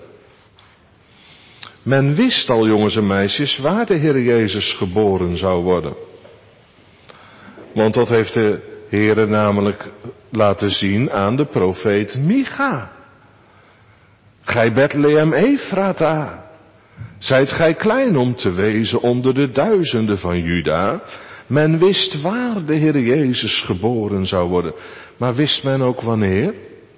Men wist al, jongens en meisjes, waar de Heer Jezus geboren zou worden. Want dat heeft de Heer namelijk laten zien aan de profeet Micha. Gij Bethlehem Ephrata, zijt gij klein om te wezen onder de duizenden van Juda. Men wist waar de Heer Jezus geboren zou worden. Maar wist men ook wanneer?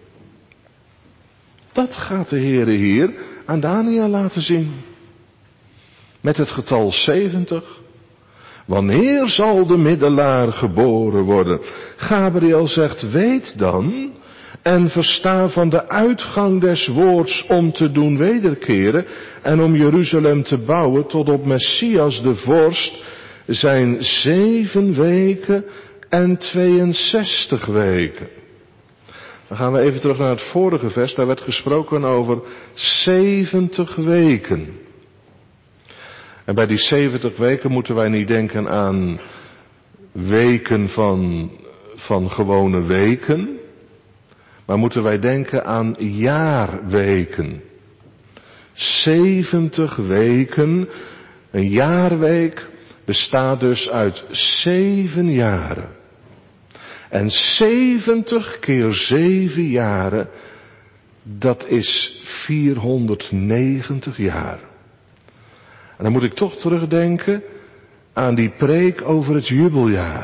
Dat gaat de Heer hier aan Daniel laten zien. Met het getal zeventig. Wanneer zal de middelaar geboren worden? Gabriel zegt, weet dan en versta van de uitgang des woords om te doen wederkeren en om Jeruzalem te bouwen tot op Messias de vorst zijn zeven weken en tweeënzestig weken. Dan gaan we even terug naar het vorige vers, daar werd gesproken over zeventig weken. En bij die zeventig weken moeten wij niet denken aan weken van, van gewone weken, maar moeten wij denken aan jaarweken. zeventig weken, een jaarweek bestaat dus uit zeven jaren. En zeventig keer zeven jaren, dat is vierhonderdnegentig jaar. En dan moet ik toch terugdenken aan die preek over het jubeljaar.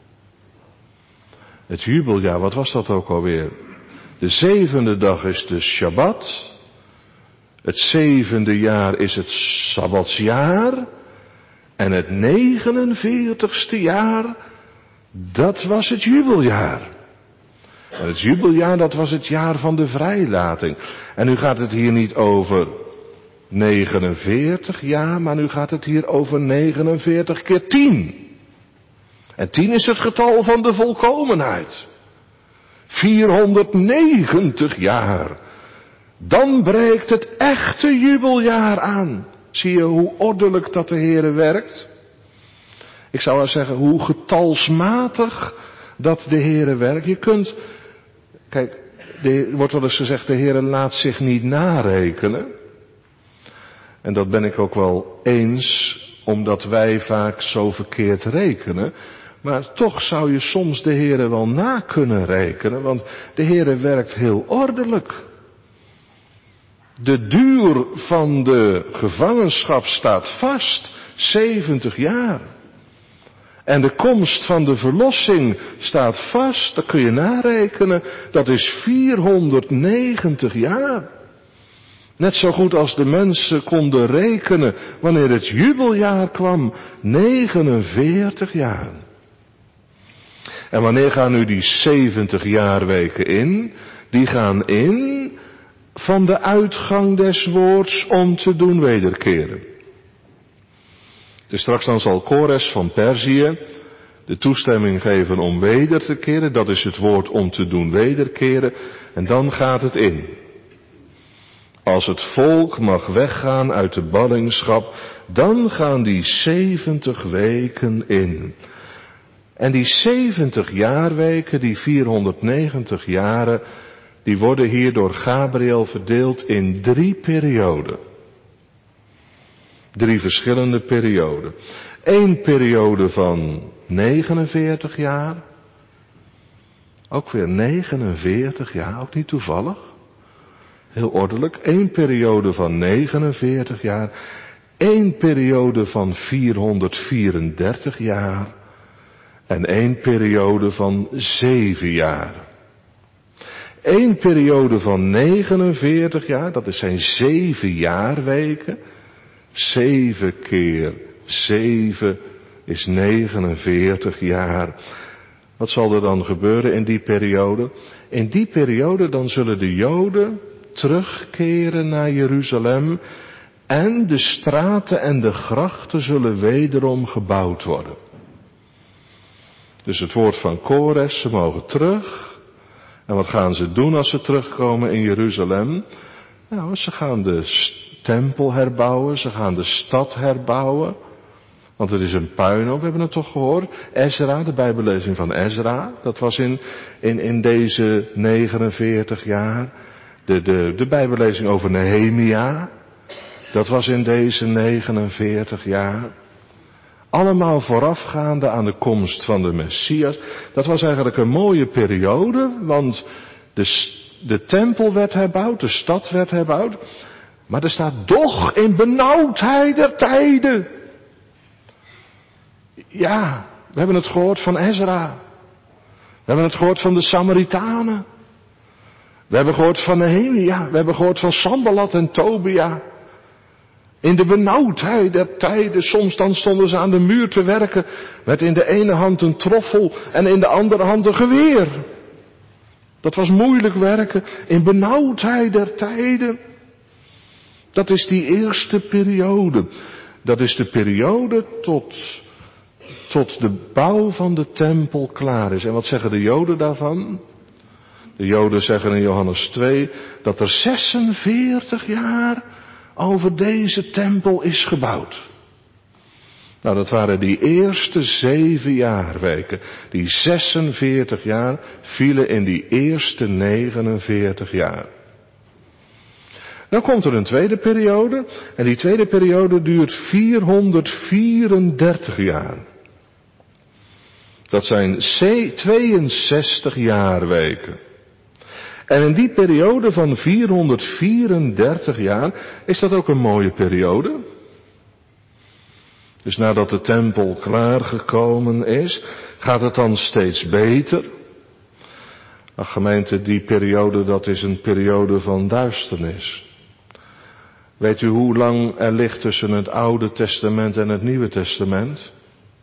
Het jubeljaar, wat was dat ook alweer? De zevende dag is de Shabbat. Het zevende jaar is het Sabbatsjaar. En het negenenveertigste jaar, dat was het jubeljaar. En het jubeljaar, dat was het jaar van de vrijlating. En nu gaat het hier niet over negenenveertig jaar, maar nu gaat het hier over negenenveertig keer tien. En tien is het getal van de volkomenheid. vierhonderdnegentig jaar. Dan breekt het echte jubeljaar aan. Zie je hoe ordelijk dat de Heere werkt? Ik zou wel zeggen, hoe getalsmatig dat de Heere werkt. Je kunt, kijk, er wordt wel eens gezegd, de Heere laat zich niet narekenen. En dat ben ik ook wel eens, omdat wij vaak zo verkeerd rekenen. Maar toch zou je soms de Heere wel na kunnen rekenen, want de Heere werkt heel ordelijk. De duur van de gevangenschap staat vast, zeventig jaar. En de komst van de verlossing staat vast, dat kun je narekenen, dat is vierhonderdnegentig jaar. Net zo goed als de mensen konden rekenen wanneer het jubeljaar kwam, negenenveertig jaar. En wanneer gaan nu die zeventig jaarweken in? Die gaan in van de uitgang des woords om te doen wederkeren. Dus straks dan zal Kores van Perzië de toestemming geven om weder te keren. Dat is het woord om te doen wederkeren. En dan gaat het in. Als het volk mag weggaan uit de ballingschap, dan gaan die zeventig weken in. En die zeventig jaarweken, die vierhonderdnegentig jaren, die worden hier door Gabriel verdeeld in drie perioden. Drie verschillende perioden. Eén periode van negenenveertig jaar. Ook weer negenenveertig jaar, ook niet toevallig. Heel ordelijk. Eén periode van negenenveertig jaar. Eén periode van vierhonderdvierendertig jaar. En één periode van zeven jaar. Eén periode van negenenveertig jaar, dat zijn zeven jaarweken. Zeven keer zeven is negenenveertig jaar. Wat zal er dan gebeuren in die periode? In die periode dan zullen de Joden terugkeren naar Jeruzalem en de straten en de grachten zullen wederom gebouwd worden. Dus het woord van Kores, ze mogen terug. En wat gaan ze doen als ze terugkomen in Jeruzalem? Nou, ze gaan de tempel herbouwen, ze gaan de stad herbouwen. Want het is een puinhoop, we hebben het toch gehoord. Ezra, de bijbellezing van Ezra, dat was in, in, in deze negenenveertig jaar. De, de, de bijbellezing over Nehemia, dat was in deze negenenveertig jaar. Allemaal voorafgaande aan de komst van de Messias. Dat was eigenlijk een mooie periode, want de, de tempel werd herbouwd, de stad werd herbouwd. Maar er staat doch in benauwdheid der tijden. Ja, we hebben het gehoord van Ezra. We hebben het gehoord van de Samaritanen. We hebben gehoord van Nehemia. We hebben gehoord van Sanballat en Tobia. In de benauwdheid der tijden, soms dan stonden ze aan de muur te werken met in de ene hand een troffel en in de andere hand een geweer. Dat was moeilijk werken in benauwdheid der tijden. Dat is die eerste periode. Dat is de periode tot, tot de bouw van de tempel klaar is. En wat zeggen de Joden daarvan? De Joden zeggen in Johannes twee dat er zesenveertig jaar over deze tempel is gebouwd. Nou, dat waren die eerste zeven jaarweken. Die zesenveertig jaar vielen in die eerste negenenveertig jaar. Dan komt er een tweede periode. En die tweede periode duurt vierhonderdvierendertig jaar. Dat zijn tweeënzestig jaarweken. En in die periode van vierhonderdvierendertig jaar is dat ook een mooie periode. Dus nadat de tempel klaargekomen is, gaat het dan steeds beter. Ach gemeente, die periode, dat is een periode van duisternis. Weet u hoe lang er ligt tussen het Oude Testament en het Nieuwe Testament?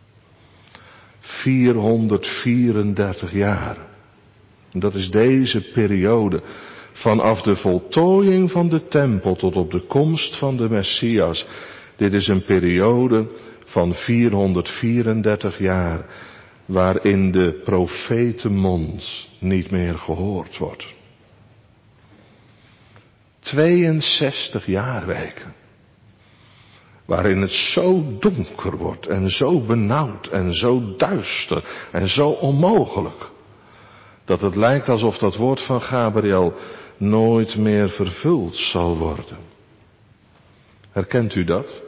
vierhonderdvierendertig jaar. En dat is deze periode. Vanaf de voltooiing van de tempel tot op de komst van de Messias. Dit is een periode van vierhonderdvierendertig jaar. Waarin de profetenmond niet meer gehoord wordt. tweeënzestig jaarweken. Waarin het zo donker wordt en zo benauwd en zo duister en zo onmogelijk. Dat het lijkt alsof dat woord van Gabriel nooit meer vervuld zal worden. Herkent u dat?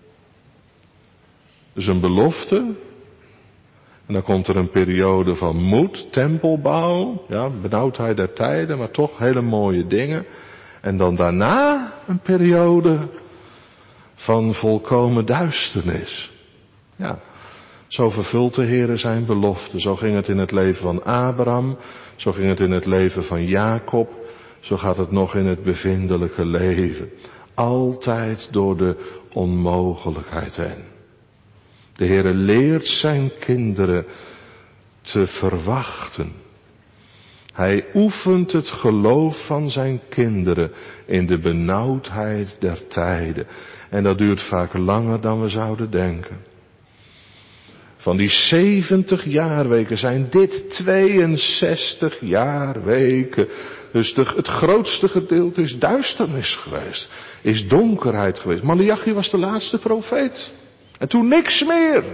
Dus een belofte. En dan komt er een periode van moed, tempelbouw, ja, benauwdheid der tijden, maar toch hele mooie dingen. En dan daarna een periode van volkomen duisternis. Ja, zo vervult de Heere zijn belofte. Zo ging het in het leven van Abraham, zo ging het in het leven van Jacob, zo gaat het nog in het bevindelijke leven. Altijd door de onmogelijkheid heen. De Heere leert zijn kinderen te verwachten. Hij oefent het geloof van zijn kinderen in de benauwdheid der tijden. En dat duurt vaak langer dan we zouden denken. Van die zeventig jaarweken zijn dit tweeënzestig jaarweken. Dus de, het grootste gedeelte is duisternis geweest. Is donkerheid geweest. Maleachi was de laatste profeet. En toen niks meer.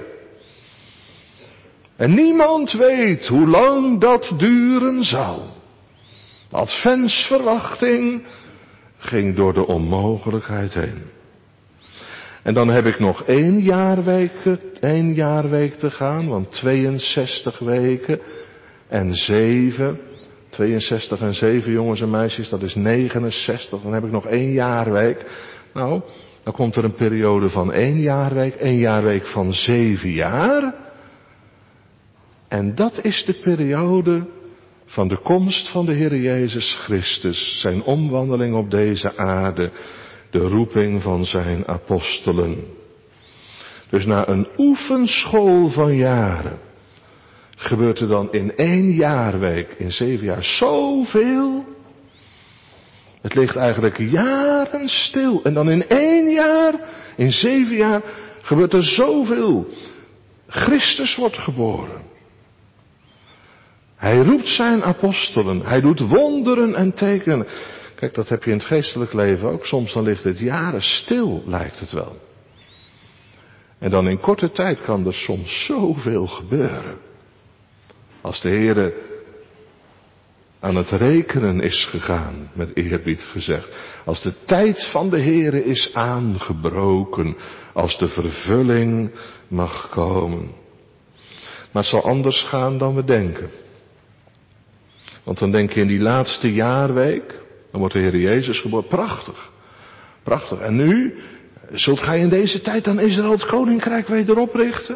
En niemand weet hoe lang dat duren zal. Adventsverwachting ging door de onmogelijkheid heen. En dan heb ik nog één jaarweek, één jaarweek te gaan, want tweeënzestig weken en zeven, tweeënzestig en zeven jongens en meisjes, dat is negenenzestig, dan heb ik nog één jaarweek. Nou, dan komt er een periode van één jaarweek, één jaarweek van zeven jaar. En dat is de periode van de komst van de Heer Jezus Christus, zijn omwandeling op deze aarde, de roeping van zijn apostelen. Dus na een oefenschool van jaren gebeurt er dan in één jaarweek, in zeven jaar, zoveel. Het ligt eigenlijk jaren stil. En dan in één jaar, in zeven jaar, gebeurt er zoveel. Christus wordt geboren. Hij roept zijn apostelen. Hij doet wonderen en tekenen. Kijk, dat heb je in het geestelijk leven ook. Soms dan ligt het jaren stil, lijkt het wel. En dan in korte tijd kan er soms zoveel gebeuren. Als de Heere aan het rekenen is gegaan, met eerbied gezegd. Als de tijd van de Heere is aangebroken. Als de vervulling mag komen. Maar het zal anders gaan dan we denken. Want dan denk je in die laatste jaarweek, dan wordt de Heer Jezus geboren. Prachtig. Prachtig. En nu, zult gij in deze tijd dan Israël het koninkrijk weder oprichten?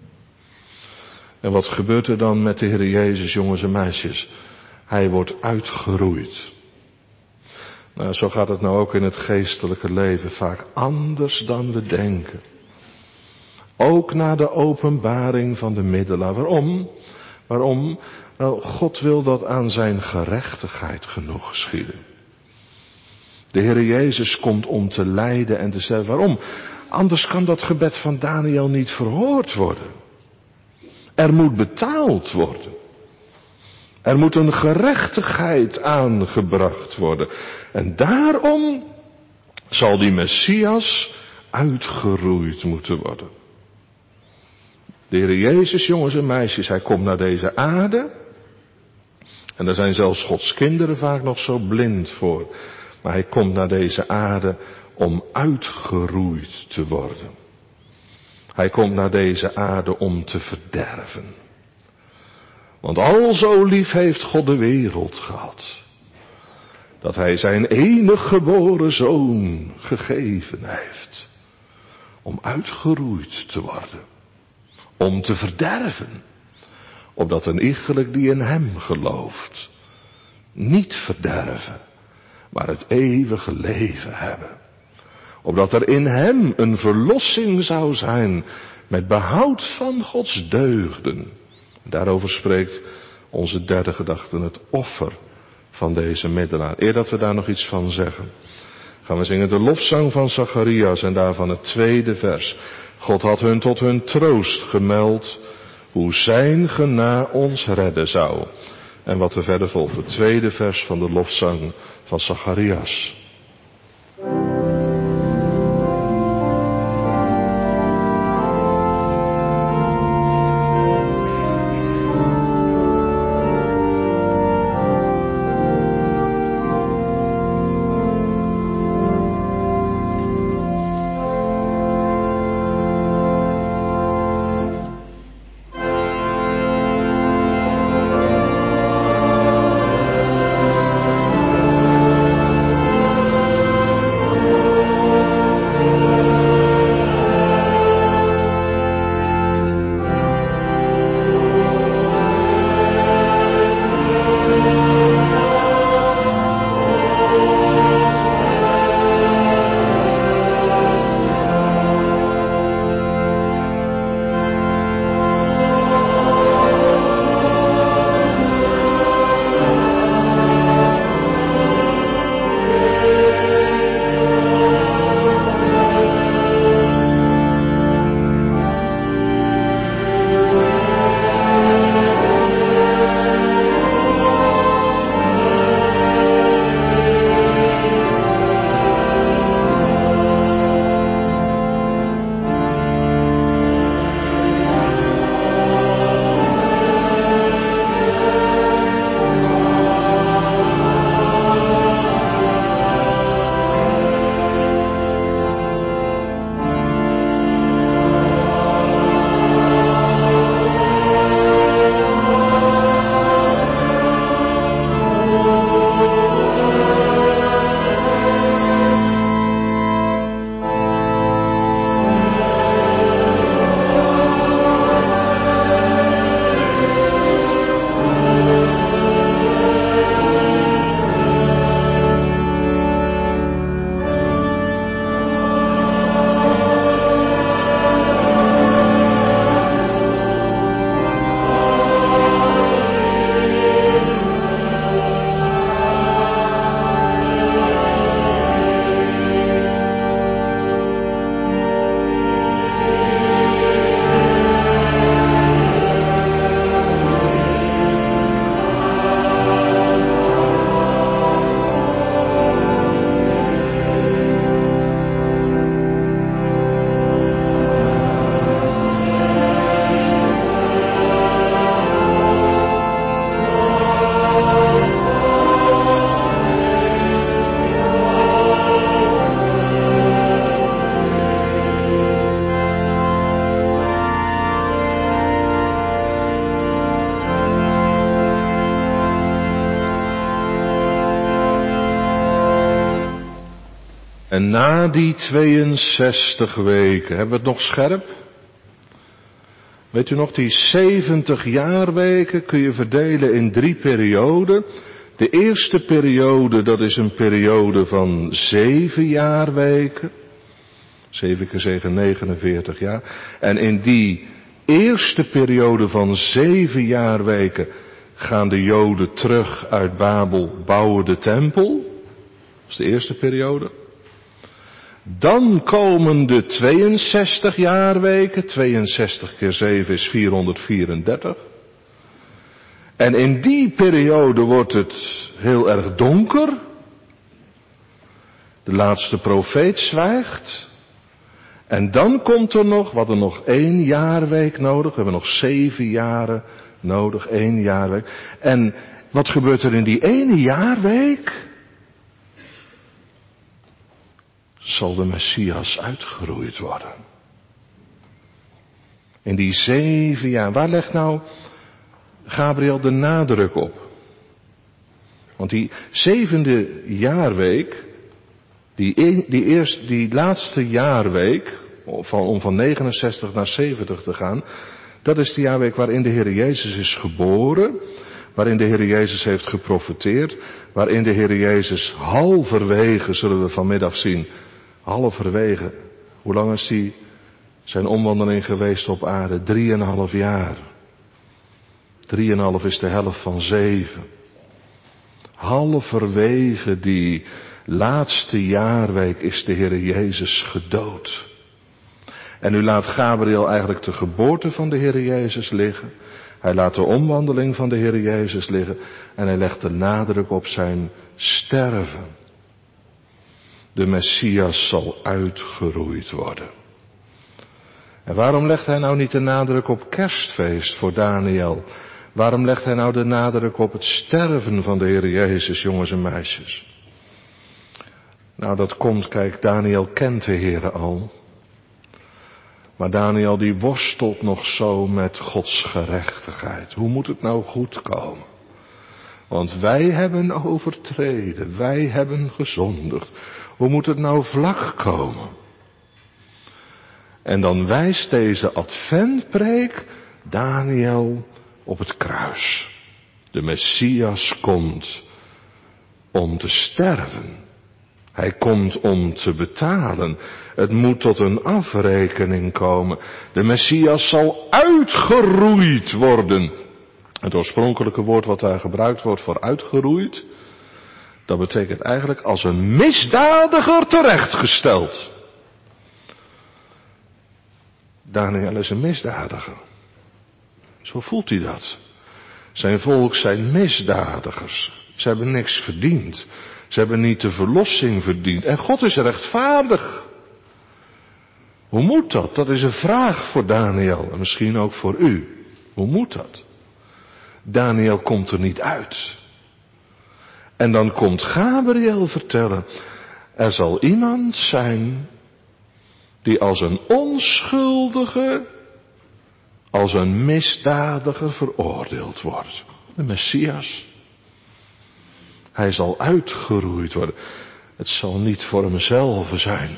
En wat gebeurt er dan met de Heer Jezus, jongens en meisjes? Hij wordt uitgeroeid. Nou, zo gaat het nou ook in het geestelijke leven vaak anders dan we denken. Ook na de openbaring van de middelaar. Waarom? Waarom? Nou, God wil dat aan zijn gerechtigheid genoeg geschieden. De Heer Jezus komt om te lijden en te zeggen. Waarom? Anders kan dat gebed van Daniel niet verhoord worden. Er moet betaald worden. Er moet een gerechtigheid aangebracht worden. En daarom zal die Messias uitgeroeid moeten worden. De Heer Jezus, jongens en meisjes, hij komt naar deze aarde. En daar zijn zelfs Gods kinderen vaak nog zo blind voor. Maar hij komt naar deze aarde om uitgeroeid te worden. Hij komt naar deze aarde om te verderven. Want al zo lief heeft God de wereld gehad, dat hij zijn enige geboren zoon gegeven heeft. Om uitgeroeid te worden. Om te verderven. Opdat een iegelijk die in hem gelooft, niet verderven, maar het eeuwige leven hebben. Opdat er in hem een verlossing zou zijn met behoud van Gods deugden. Daarover spreekt onze derde gedachte, het offer van deze middelaar. Eer dat we daar nog iets van zeggen, gaan we zingen de lofzang van Zacharias en daarvan het tweede vers. God had hun tot hun troost gemeld, hoe zijn gena ons redden zou. En wat er verder volgt, het tweede vers van de lofzang van Zacharias. En na die tweeënzestig weken, hebben we het nog scherp? Weet u nog, die zeventig jaarweken kun je verdelen in drie perioden. De eerste periode, dat is een periode van zeven jaarweken. Zeven keer zeven, negenenveertig jaar. En in die eerste periode van zeven jaarweken gaan de Joden terug uit Babel, bouwen de tempel. Dat is de eerste periode. Dan komen de tweeënzestig jaarweken. tweeënzestig keer zeven is vierhonderdvierendertig. En in die periode wordt het heel erg donker. De laatste profeet zwijgt. En dan komt er nog, we hadden nog één jaarweek nodig. We hebben nog zeven jaren nodig, één jaarweek. En wat gebeurt er in die ene jaarweek? Zal de Messias uitgeroeid worden. In die zeven jaar, waar legt nou Gabriel de nadruk op? Want die zevende jaarweek, die, die, eerst, die laatste jaarweek, van, om van negenenzestig naar zeventig te gaan, dat is de jaarweek waarin de Heer Jezus is geboren, waarin de Heer Jezus heeft geprofeteerd, waarin de Heer Jezus halverwege, zullen we vanmiddag zien, halverwege, hoe lang is die zijn omwandeling geweest op aarde? Drieënhalf jaar. Drieënhalf is de helft van zeven. Halverwege die laatste jaarweek is de Heer Jezus gedood. En nu laat Gabriel eigenlijk de geboorte van de Heer Jezus liggen. Hij laat de omwandeling van de Heer Jezus liggen. En hij legt de nadruk op zijn sterven. De Messias zal uitgeroeid worden. En waarom legt hij nou niet de nadruk op kerstfeest voor Daniel? Waarom legt hij nou de nadruk op het sterven van de Heer Jezus, jongens en meisjes? Nou, dat komt, kijk, Daniel kent de Heer al. Maar Daniel die worstelt nog zo met Gods gerechtigheid. Hoe moet het nou goed komen? Want wij hebben overtreden, wij hebben gezondigd. Hoe moet het nou vlak komen? En dan wijst deze adventpreek Daniel op het kruis. De Messias komt om te sterven. Hij komt om te betalen. Het moet tot een afrekening komen. De Messias zal uitgeroeid worden. Het oorspronkelijke woord wat daar gebruikt wordt voor uitgeroeid, dat betekent eigenlijk als een misdadiger terechtgesteld. Daniel is een misdadiger. Zo voelt hij dat. Zijn volk zijn misdadigers. Ze hebben niks verdiend. Ze hebben niet de verlossing verdiend. En God is rechtvaardig. Hoe moet dat? Dat is een vraag voor Daniel en misschien ook voor u. Hoe moet dat? Daniel komt er niet uit. En dan komt Gabriel vertellen, er zal iemand zijn die als een onschuldige, als een misdadiger veroordeeld wordt. De Messias. Hij zal uitgeroeid worden. Het zal niet voor hemzelf zijn.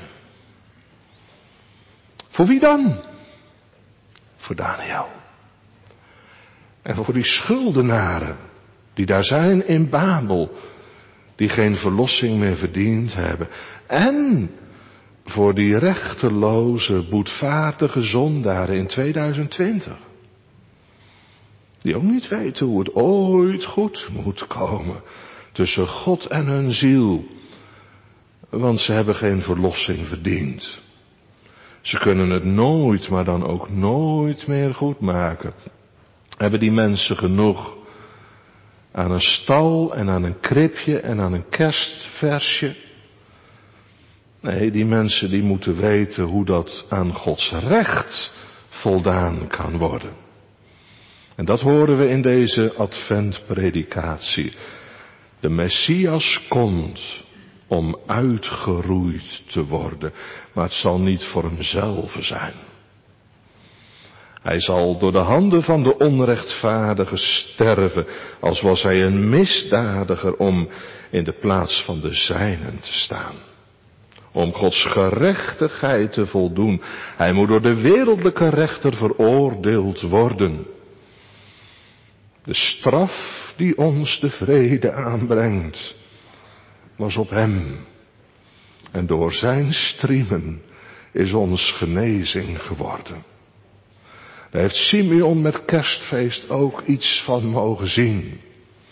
Voor wie dan? Voor Daniel. En voor die schuldenaren die daar zijn in Babel, die geen verlossing meer verdiend hebben. En voor die rechteloze, boetvaardige zondaren in tweeduizend twintig. Die ook niet weten hoe het ooit goed moet komen tussen God en hun ziel. Want ze hebben geen verlossing verdiend. Ze kunnen het nooit, maar dan ook nooit meer goed maken. Hebben die mensen genoeg aan een stal en aan een kribje en aan een kerstversje? Nee, die mensen die moeten weten hoe dat aan Gods recht voldaan kan worden. En dat horen we in deze adventpredikatie. De Messias komt om uitgeroeid te worden, maar het zal niet voor hemzelf zijn. Hij zal door de handen van de onrechtvaardige sterven, als was hij een misdadiger om in de plaats van de zijnen te staan. om Gods gerechtigheid te voldoen. Hij moet door de wereldlijke rechter veroordeeld worden. De straf die ons de vrede aanbrengt, was op hem. En door zijn striemen is ons genezing geworden. Daar heeft Simeon met kerstfeest ook iets van mogen zien.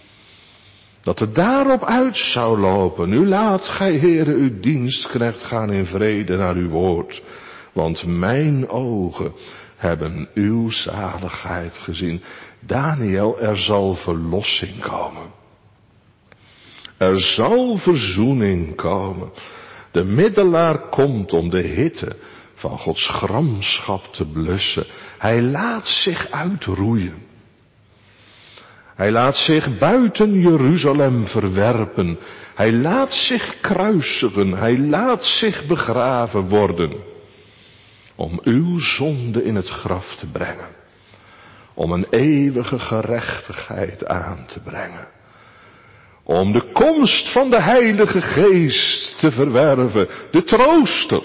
Dat het daarop uit zou lopen. Nu laat gij, Heere, uw dienstknecht gaan in vrede naar uw woord. Want mijn ogen hebben uw zaligheid gezien. Daniel, er zal verlossing komen. Er zal verzoening komen. De middelaar komt om de hitte van Gods gramschap te blussen. Hij laat zich uitroeien. Hij laat zich buiten Jeruzalem verwerpen. Hij laat zich kruisigen. Hij laat zich begraven worden. Om uw zonde in het graf te brengen. Om een eeuwige gerechtigheid aan te brengen. Om de komst van de Heilige Geest te verwerven. De trooster.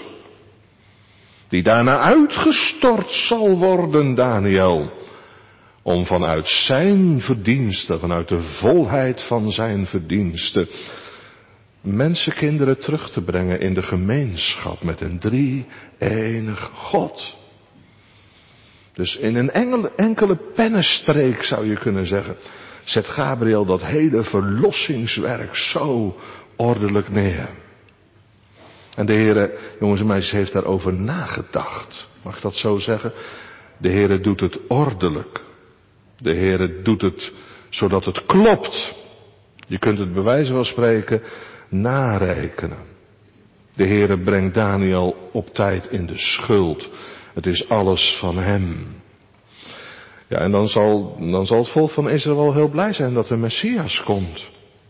Die daarna uitgestort zal worden, Daniel. Om vanuit zijn verdiensten, vanuit de volheid van zijn verdiensten, mensenkinderen terug te brengen in de gemeenschap met een drie-enig God. Dus in een enkele, enkele pennenstreek zou je kunnen zeggen, zet Gabriel dat hele verlossingswerk zo ordelijk neer. En de Heere, jongens en meisjes, heeft daarover nagedacht. Mag ik dat zo zeggen? De Heere doet het ordelijk. De Heere doet het zodat het klopt. Je kunt het bij wijze van spreken narekenen. De Heere brengt Daniel op tijd in de schuld. Het is alles van hem. Ja, en dan zal, dan zal het volk van Israël wel heel blij zijn dat de Messias komt.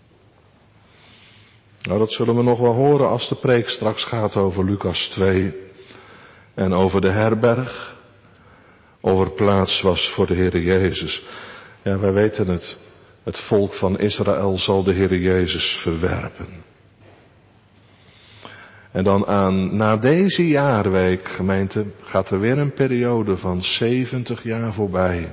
Nou, dat zullen we nog wel horen als de preek straks gaat over Lucas twee. En over de herberg. Over plaats was voor de Heere Jezus. Ja, wij weten het. Het volk van Israël zal de Heere Jezus verwerpen. En dan aan, na deze jaarweek, gemeente, gaat er weer een periode van zeventig jaar voorbij.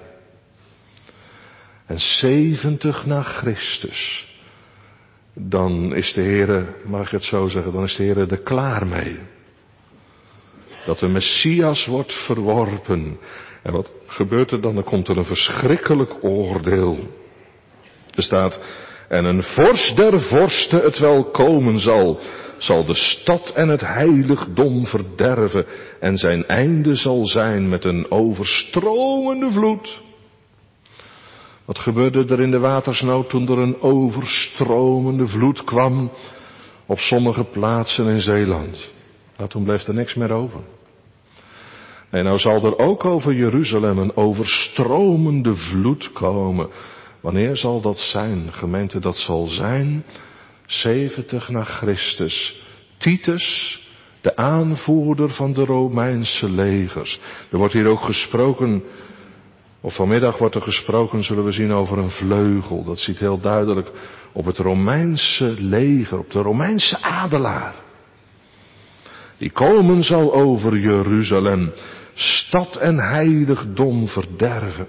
En zeventig na Christus. Dan is de Heere, mag ik het zo zeggen, dan is de Heere er klaar mee. Dat de Messias wordt verworpen. En wat gebeurt er dan? Dan komt er een verschrikkelijk oordeel. Er staat, en een vorst der vorsten het wel komen zal, zal de stad en het heiligdom verderven, en zijn einde zal zijn met een overstromende vloed. Wat gebeurde er in de watersnood toen er een overstromende vloed kwam op sommige plaatsen in Zeeland? Nou, toen bleef er niks meer over. En nou zal er ook over Jeruzalem een overstromende vloed komen. Wanneer zal dat zijn, gemeente? Dat zal zijn zeventig na Christus. Titus, de aanvoerder van de Romeinse legers. Er wordt hier ook gesproken, of vanmiddag wordt er gesproken, zullen we zien, over een vleugel. Dat ziet heel duidelijk op het Romeinse leger, op de Romeinse adelaar. Die komen zal over Jeruzalem, stad en heiligdom verderven.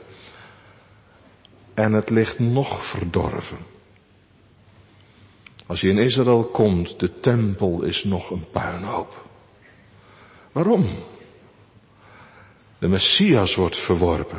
En het ligt nog verdorven. Als je in Israël komt, de tempel is nog een puinhoop. Waarom? De Messias wordt verworpen.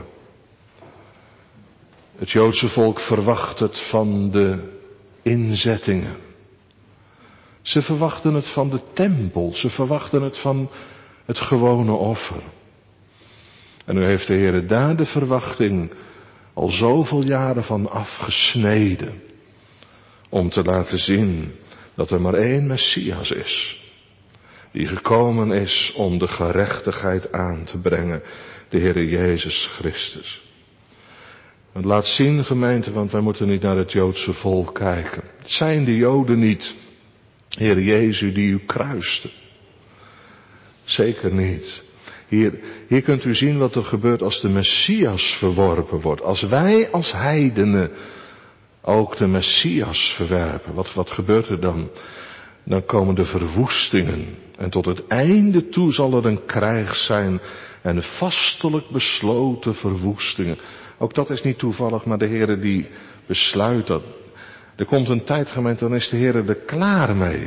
Het Joodse volk verwacht het van de inzettingen. Ze verwachten het van de tempel. Ze verwachten het van het gewone offer. En nu heeft de Heer daar de verwachting al zoveel jaren van afgesneden. Om te laten zien dat er maar één Messias is. Die gekomen is om de gerechtigheid aan te brengen. De Heer Jezus Christus. Het laat zien, gemeente, want wij moeten niet naar het Joodse volk kijken. Het zijn de Joden niet, Heer Jezus, die u kruiste. Zeker niet. Hier, hier kunt u zien wat er gebeurt als de Messias verworpen wordt. Als wij als heidenen ook de Messias verwerpen. Wat, wat gebeurt er dan? Dan komen de verwoestingen. En tot het einde toe zal er een krijg zijn. En vastelijk besloten verwoestingen. Ook dat is niet toevallig, maar de Heere die besluit dat. Er komt een tijd, gemeente, dan is de Heere er klaar mee.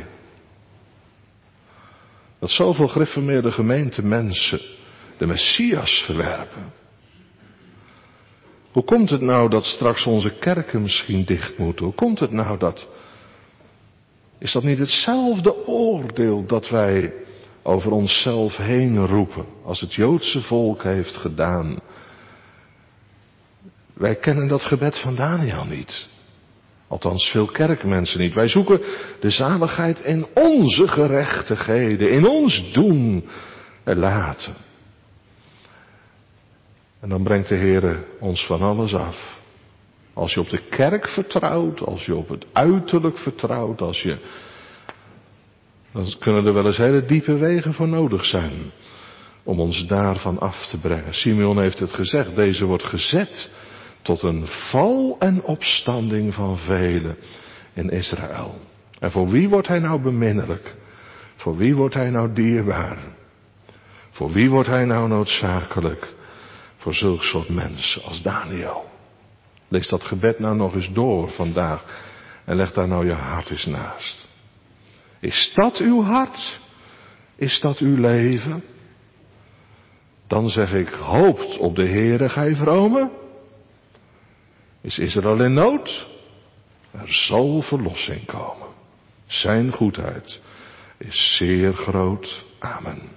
Dat zoveel gereformeerde gemeentemensen de Messias verwerpen. Hoe komt het nou dat straks onze kerken misschien dicht moeten? Hoe komt het nou dat... Is dat niet hetzelfde oordeel dat wij over onszelf heen roepen, als het Joodse volk heeft gedaan? Wij kennen dat gebed van Daniel niet. Althans veel kerkmensen niet. Wij zoeken de zaligheid in onze gerechtigheden, in ons doen en laten. En dan brengt de Heere ons van alles af. Als je op de kerk vertrouwt, als je op het uiterlijk vertrouwt, als je... Dan kunnen er wel eens hele diepe wegen voor nodig zijn om ons daarvan af te brengen. Simeon heeft het gezegd, deze wordt gezet tot een val en opstanding van velen in Israël. En voor wie wordt hij nou beminnelijk? Voor wie wordt hij nou dierbaar? Voor wie wordt hij nou noodzakelijk? Voor zulk soort mensen als Daniel. Lees dat gebed nou nog eens door vandaag en leg daar nou je hart eens naast. Is dat uw hart? Is dat uw leven? Dan zeg ik, hoopt op de Heere, gij vrome. Is Israël in nood? Er zal verlossing komen. Zijn goedheid is zeer groot. Amen.